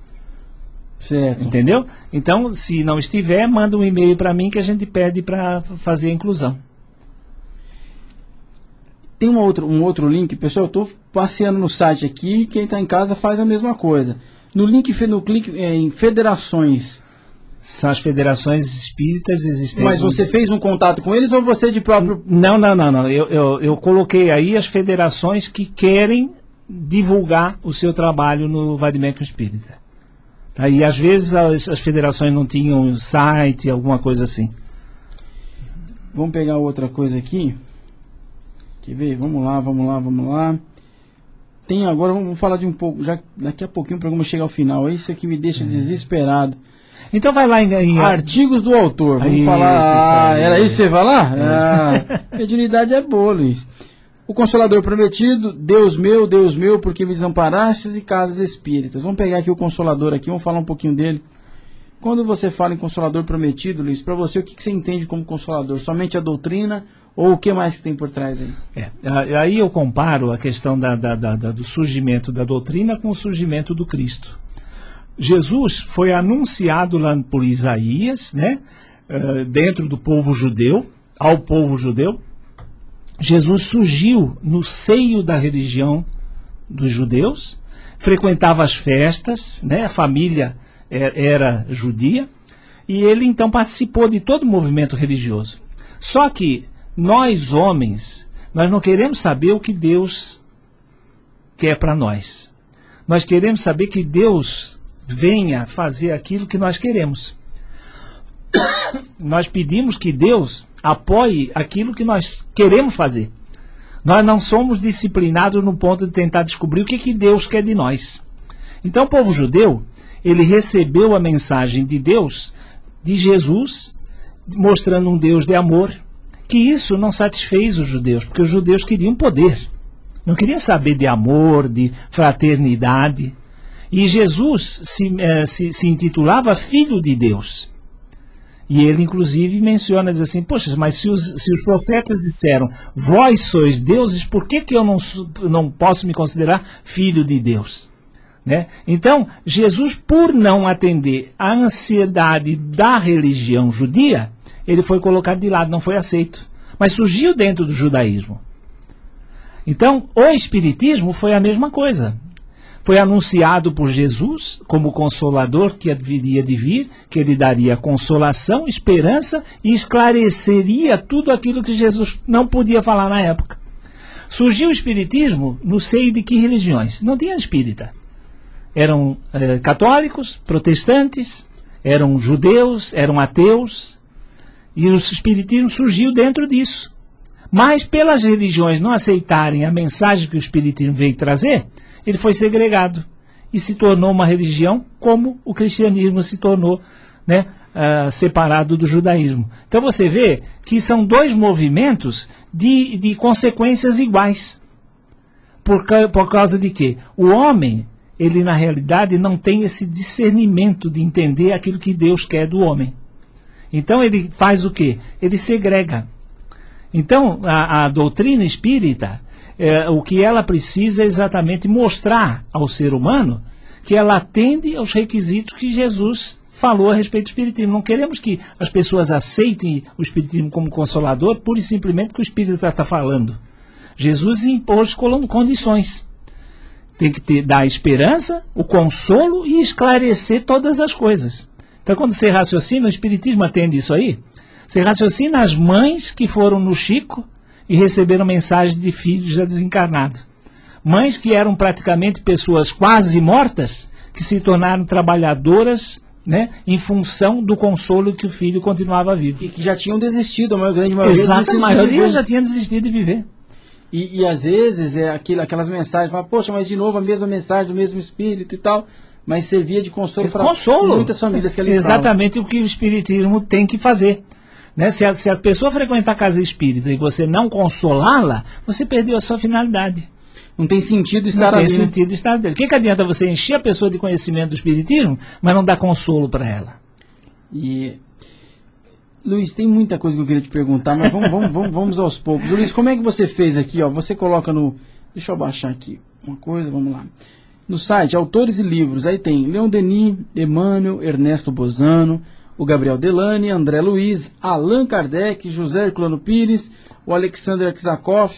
Certo. Entendeu? Então, se não estiver, manda um e-mail para mim que a gente pede para fazer a inclusão. Tem um outro, um outro link, pessoal, eu estou passeando no site aqui, quem está em casa faz a mesma coisa. No link, no clique é, em federações. São as federações espíritas existentes. Mas você fez um contato com eles ou você de próprio... Não, não, não, não. Eu, eu, eu coloquei aí as federações que querem divulgar o seu trabalho no Vadimeco Espírita. Aí às vezes as, as federações não tinham site, alguma coisa assim. Vamos pegar outra coisa aqui. Quer ver? Vamos lá, vamos lá, vamos lá. Tem agora, vamos falar de um pouco, já daqui a pouquinho o programa chega ao final. Isso aqui me deixa desesperado. Então vai lá em... em artigos do autor. Vamos isso, falar. Ah, era isso que você ia falar? É. Ah, mediunidade é boa, Luiz. O Consolador Prometido, Deus meu, Deus meu, porque me desamparastes, e Casas Espíritas. Vamos pegar aqui o Consolador aqui, vamos falar um pouquinho dele. Quando você fala em Consolador Prometido, Luiz, para você, o que, que você entende como Consolador? Somente a doutrina ou o que mais que tem por trás aí? É, aí eu comparo a questão da, da, da, do surgimento da doutrina com o surgimento do Cristo. Jesus foi anunciado lá por Isaías, né, dentro do povo judeu, ao povo judeu. Jesus surgiu no seio da religião dos judeus, frequentava as festas, né, a família era judia, e ele então participou de todo o movimento religioso. Só que nós, homens, nós não queremos saber o que Deus quer para nós. Nós queremos saber que Deus venha fazer aquilo que nós queremos. Nós pedimos que Deus apoie aquilo que nós queremos fazer. Nós não somos disciplinados no ponto de tentar descobrir o que, que Deus quer de nós. Então o povo judeu, ele recebeu a mensagem de Deus, de Jesus, mostrando um Deus de amor, que isso não satisfez os judeus, porque os judeus queriam poder, não queriam saber de amor, de fraternidade. E Jesus se, eh, se, se intitulava Filho de Deus. E ele, inclusive, menciona, diz assim, poxa, mas se os, se os profetas disseram, vós sois deuses, por que, que eu não, não posso me considerar filho de Deus? Né? Então, Jesus, por não atender à ansiedade da religião judia, ele foi colocado de lado, não foi aceito. Mas surgiu dentro do judaísmo. Então, o Espiritismo foi a mesma coisa. Foi anunciado por Jesus como Consolador que haveria de vir, que ele daria consolação, esperança e esclareceria tudo aquilo que Jesus não podia falar na época. Surgiu o Espiritismo no seio de que religiões? Não tinha espírita. Eram eh, católicos, protestantes, eram judeus, eram ateus, e o Espiritismo surgiu dentro disso. Mas pelas religiões não aceitarem a mensagem que o Espiritismo veio trazer, ele foi segregado e se tornou uma religião como o cristianismo se tornou, né, uh, separado do judaísmo. Então você vê que são dois movimentos de, de consequências iguais. Por, por causa de quê? O homem, ele na realidade não tem esse discernimento de entender aquilo que Deus quer do homem. Então ele faz o quê? Ele segrega. Então a, a doutrina espírita, É, o que ela precisa é exatamente mostrar ao ser humano que ela atende aos requisitos que Jesus falou a respeito do Espiritismo. Não queremos que as pessoas aceitem o Espiritismo como consolador pura e simplesmente porque o Espírito está falando. Jesus impôs condições. Tem que ter, dar a esperança, o consolo e esclarecer todas as coisas. Então quando você raciocina, o Espiritismo atende isso aí. Você raciocina as mães que foram no Chico e receberam mensagens de filhos já desencarnados. Mães que eram praticamente pessoas quase mortas, que se tornaram trabalhadoras, né, em função do consolo que o filho continuava vivo. E que já tinham desistido, a maior grande maioria. Exato, a maioria já tinha desistido de viver. E, e às vezes é aquilo, aquelas mensagens, fala, poxa, mas de novo a mesma mensagem, do mesmo espírito e tal, mas servia de consolo para muitas famílias que ali estavam. Exatamente o que o Espiritismo tem que fazer. Né? Se, a, se a pessoa frequentar a casa espírita e você não consolá-la, você perdeu a sua finalidade. Não tem sentido estar ali. Não tem ali, sentido né? estar ali. O que, que adianta você encher a pessoa de conhecimento do espiritismo, mas não dar consolo para ela? E, Luiz, tem muita coisa que eu queria te perguntar, mas vamos, vamos, vamos, vamos aos poucos. Luiz, como é que você fez aqui? Ó? Você coloca no... Deixa eu baixar aqui uma coisa, vamos lá. No site, autores e livros, aí tem Leon Denis, Emmanuel, Ernesto Bozano, o Gabriel Delany, André Luiz, Allan Kardec, José Herculano Pires, o Alexander Aksakoff,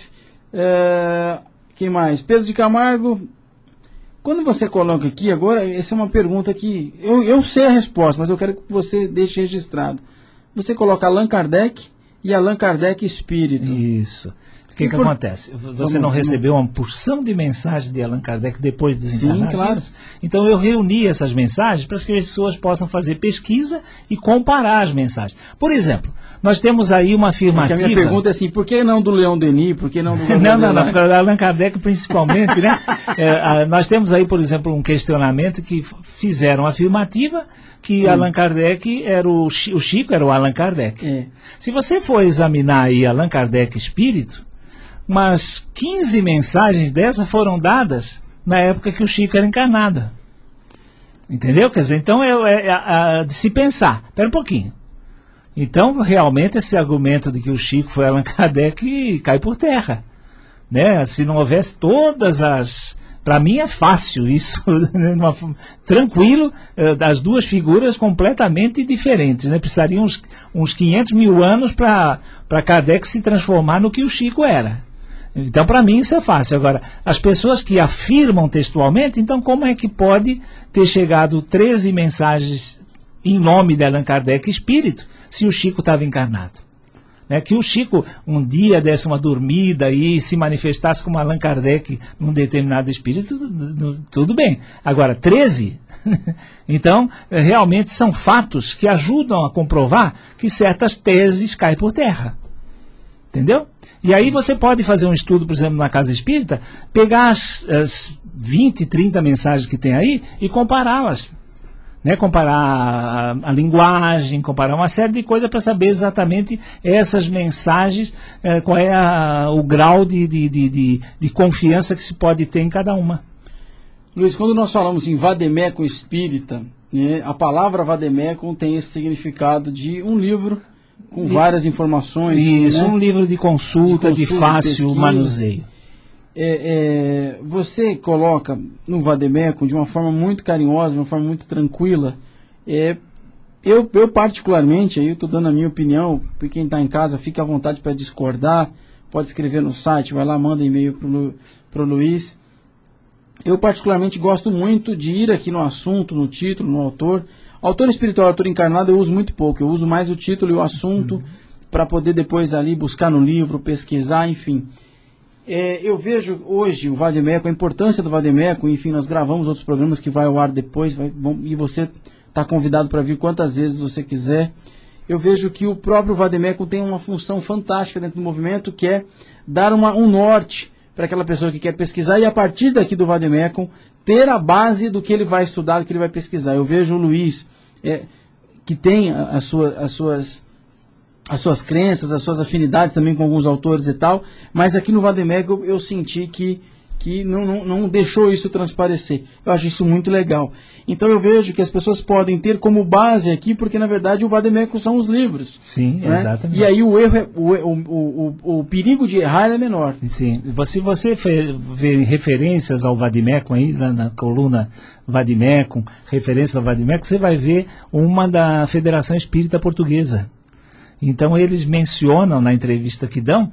é, quem mais? Pedro de Camargo. Quando você coloca aqui, agora, essa é uma pergunta que eu, eu sei a resposta, mas eu quero que você deixe registrado. Você coloca Allan Kardec e Allan Kardec Espírito. Isso. O que, que por... acontece? Você vamos, não recebeu vamos... uma porção de mensagens de Allan Kardec depois de desencarnar? Sim, claro. Então eu reuni essas mensagens para que as pessoas possam fazer pesquisa e comparar as mensagens. Por exemplo, nós temos aí uma afirmativa... É a minha pergunta é assim, por que não do Leon Denis? Por que não do... não, não, não, não, Allan Kardec principalmente, né? É, a, nós temos aí, por exemplo, um questionamento que fizeram afirmativa que Sim. Allan Kardec era o, o Chico, era o Allan Kardec. É. Se você for examinar aí Allan Kardec Espírito, umas quinze mensagens dessas foram dadas na época que o Chico era encarnado. Entendeu? Quer dizer, então é, é, é, é de se pensar. Espera um pouquinho. Então, realmente, esse argumento de que o Chico foi Allan Kardec cai por terra. Né? Se não houvesse todas as... Para mim é fácil isso, uma, tranquilo, as duas figuras completamente diferentes. Né? Precisariam uns, uns quinhentos mil anos para Kardec se transformar no que o Chico era. Então, para mim, isso é fácil. Agora, as pessoas que afirmam textualmente, então como é que pode ter chegado treze mensagens em nome de Allan Kardec espírito, se o Chico estava encarnado? Né? Que o Chico um dia desse uma dormida e se manifestasse como Allan Kardec num determinado espírito, tudo bem. Agora, treze? Então, realmente são fatos que ajudam a comprovar que certas teses caem por terra. Entendeu? E aí você pode fazer um estudo, por exemplo, na Casa Espírita, pegar as, as vinte, trinta mensagens que tem aí e compará-las. Né? Comparar a, a linguagem, comparar uma série de coisas para saber exatamente essas mensagens, eh, qual é a, o grau de, de, de, de, de confiança que se pode ter em cada uma. Luiz, quando nós falamos em vademecum espírita, né, a palavra vademecum tem esse significado de um livro com várias informações. Isso, né? Um livro de consulta, de, consulta, de fácil de manuseio. É, é, você coloca no vademecum de uma forma muito carinhosa, de uma forma muito tranquila. É, eu, eu particularmente, aí eu estou dando a minha opinião, para quem está em casa, fique à vontade para discordar, pode escrever no site, vai lá, manda e-mail para o Luiz. Eu particularmente gosto muito de ir aqui no assunto, no título, no autor. Autor espiritual, autor encarnado, eu uso muito pouco. Eu uso mais o título e o assunto para poder depois ali buscar no livro, pesquisar, enfim. É, eu vejo hoje o vademecum, a importância do vademecum, enfim, nós gravamos outros programas que vai ao ar depois, vai, bom, e você está convidado para vir quantas vezes você quiser. Eu vejo que o próprio vademecum tem uma função fantástica dentro do movimento, que é dar uma, um norte para aquela pessoa que quer pesquisar e a partir daqui do vademecum ter a base do que ele vai estudar, do que ele vai pesquisar. Eu vejo o Luiz, é, que tem a, a sua, as, suas, as suas crenças, as suas afinidades também com alguns autores e tal, mas aqui no vademecum eu senti que, que não, não, não deixou isso transparecer. Eu acho isso muito legal. Então eu vejo que as pessoas podem ter como base aqui, porque na verdade o vademecum são os livros. Sim, né? Exatamente. E aí o erro, é, o, o, o, o perigo de errar é menor. Sim, se você ver referências ao vademecum aí, na, na coluna vademecum, referência ao vademecum, você vai ver uma da Federação Espírita Portuguesa. Então eles mencionam na entrevista que dão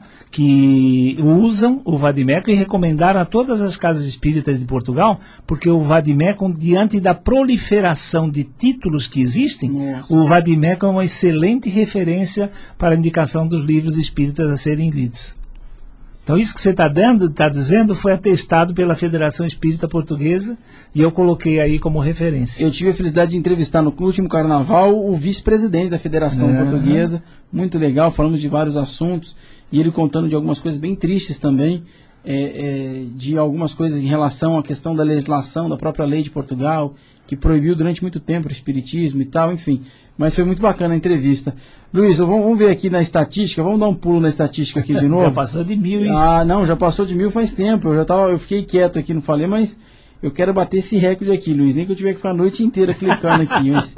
que usam o vademecum e recomendaram a todas as casas espíritas de Portugal, porque o vademecum, diante da proliferação de títulos que existem, Nossa. o vademecum é uma excelente referência para a indicação dos livros espíritas a serem lidos. Então isso que você está dando, está dizendo, foi atestado pela Federação Espírita Portuguesa e eu coloquei aí como referência. Eu tive a felicidade de entrevistar no último carnaval o vice-presidente da Federação uhum. Portuguesa, muito legal, falamos de vários assuntos e ele contando de algumas coisas bem tristes também, é, é, de algumas coisas em relação à questão da legislação, da própria lei de Portugal, que proibiu durante muito tempo o espiritismo e tal, enfim. Mas foi muito bacana a entrevista. Luiz, vamos, vamos ver aqui na estatística, vamos dar um pulo na estatística aqui de novo. Já passou de mil isso. Ah, não, já passou de mil faz tempo. Eu já tava, eu fiquei quieto aqui, não falei, mas eu quero bater esse recorde aqui, Luiz. Nem que eu tiver que ficar a noite inteira clicando aqui. Mas,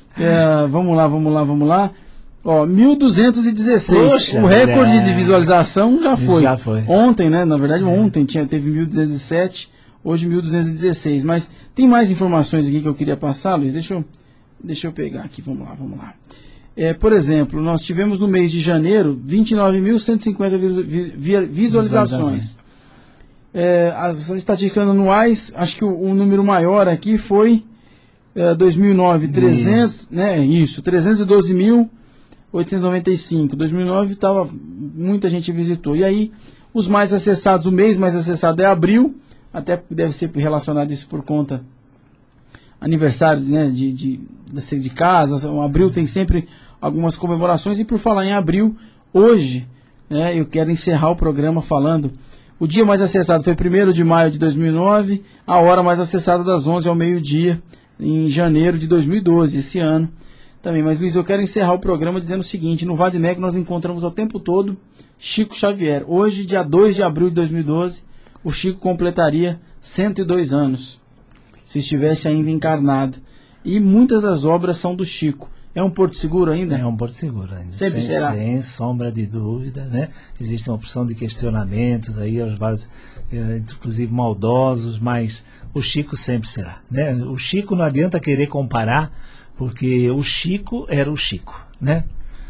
é, vamos lá, vamos lá, vamos lá. Ó, mil duzentos e dezesseis. Poxa, o recorde é... de visualização já foi. Já foi. Ontem, né? Na verdade, é. ontem tinha, teve mil duzentos e sete, hoje mil duzentos e dezesseis. Mas tem mais informações aqui que eu queria passar, Luiz. Deixa eu, deixa eu pegar aqui, vamos lá, vamos lá. É, por exemplo, nós tivemos no mês de janeiro vinte e nove mil cento e cinquenta visualizações. visualizações. É, as estatísticas anuais, acho que o, o número maior aqui foi é, dois mil e nove, trezentos, né? Isso, trezentos e doze mil oitocentos e noventa e cinco. dois mil e nove tava, muita gente visitou. E aí, os mais acessados, o mês mais acessado é abril, até deve ser relacionado isso por conta aniversário, né, de, de, de, de casa. O abril tem sempre algumas comemorações. E por falar em abril, hoje, né, eu quero encerrar o programa falando. O dia mais acessado foi primeiro de maio de dois mil e nove, a hora mais acessada das onze ao meio-dia, em janeiro de dois mil e doze, esse ano também. Mas, Luiz, eu quero encerrar o programa dizendo o seguinte: no vademecum nós encontramos o tempo todo Chico Xavier. Hoje, dia dois de abril de dois mil e doze, o Chico completaria cento e dois anos. se estivesse ainda encarnado. E muitas das obras são do Chico. É um porto seguro ainda? É um porto seguro ainda. Sempre sem, será. Sem sombra de dúvida, né? Existe uma opção de questionamentos aí, aos vasos, eh, inclusive maldosos, mas o Chico sempre será, né? O Chico não adianta querer comparar, porque o Chico era o Chico, né?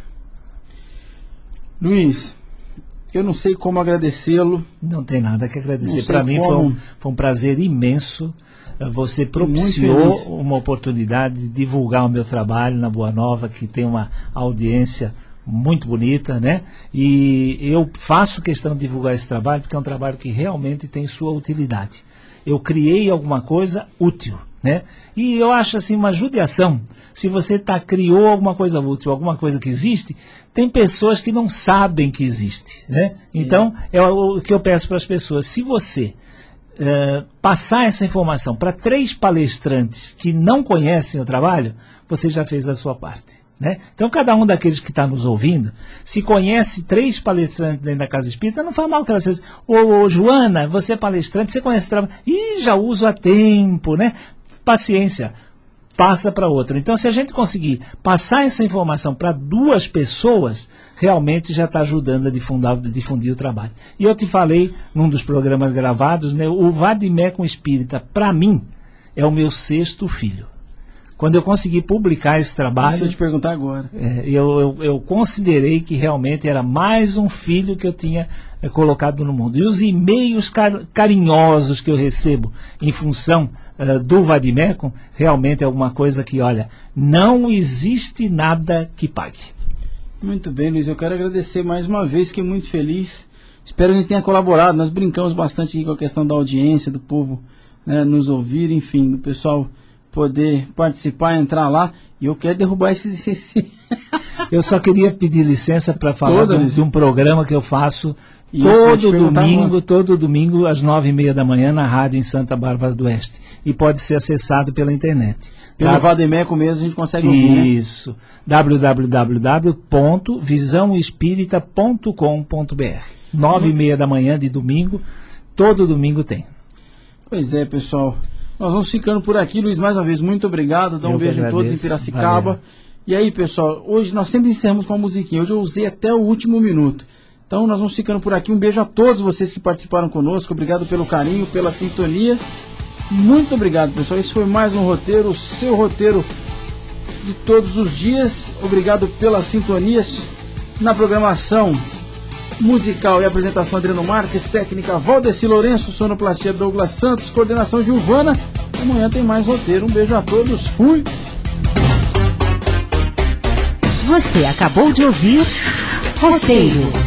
Luiz, eu não sei como agradecê-lo. Não tem nada que agradecer. Não sei Para mim foi como. um, foi um prazer imenso. Eh, Você Tô muito propiciou feliz. uma oportunidade de divulgar o meu trabalho na Boa Nova, que tem uma audiência muito bonita, né? E eu faço questão de divulgar esse trabalho porque é um trabalho que realmente tem sua utilidade. Eu criei alguma coisa útil, né? E eu acho assim uma judiação. Se você tá, criou alguma coisa útil, alguma coisa que existe, tem pessoas que não sabem que existe, né? Então, é o o que eu peço para as pessoas. Se você eh, passar essa informação para três palestrantes que não conhecem o trabalho, você já fez a sua parte. Né? Então, cada um daqueles que está nos ouvindo, se conhece três palestrantes dentro da Casa Espírita, não faz mal que ela seja, ô, ô Joana, você é palestrante, você conhece o trabalho, ih, já uso há tempo, né? Paciência, passa para outro. Então, se a gente conseguir passar essa informação para duas pessoas, realmente já está ajudando a difundir, difundir o trabalho. E eu te falei, num dos programas gravados, né, o Vadimecum Espírita, para mim, é o meu sexto filho. Quando eu consegui publicar esse trabalho, Deixa eu te perguntar agora. é, eu, eu, eu considerei que realmente era mais um filho que eu tinha é, colocado no mundo. E os e-mails car carinhosos que eu recebo em função é, do Vadimecum, realmente é alguma coisa que, olha, não existe nada que pague. Muito bem, Luiz. Eu quero agradecer mais uma vez, fiquei muito feliz. Espero que a gente tenha colaborado. Nós brincamos bastante aqui com a questão da audiência, do povo, né, nos ouvir, enfim, do pessoal poder participar, entrar lá. E eu quero derrubar esse... esse... Eu só queria pedir licença para falar Toda, de, um- Luiz. de um programa que eu faço Isso, eu ia te todo perguntar domingo, agora. todo domingo às nove e meia da manhã na rádio em Santa Bárbara do Oeste. E pode ser acessado pela internet. Pelo Tá? Vademecum mesmo a gente consegue ouvir, né? Isso. w w w ponto visão espírita ponto com ponto b r. Nove e meia da manhã de domingo, todo domingo tem. Pois é, pessoal. Nós vamos ficando por aqui, Luiz, mais uma vez, muito obrigado. Dá um Eu que beijo em todos em agradeço. Piracicaba. Valeu. E aí, pessoal, hoje nós sempre encerramos com uma musiquinha. Hoje eu usei até o último minuto. Então nós vamos ficando por aqui. Um beijo a todos vocês que participaram conosco. Obrigado pelo carinho, pela sintonia. Muito obrigado, pessoal. Esse foi mais um roteiro, o seu roteiro de todos os dias. Obrigado pelas sintonias na programação musical e apresentação Adriano Marques, técnica Valdeci Lourenço, sonoplastia Douglas Santos, coordenação Giovana. Amanhã tem mais roteiro. Um beijo a todos. Fui! Você acabou de ouvir Roteiro.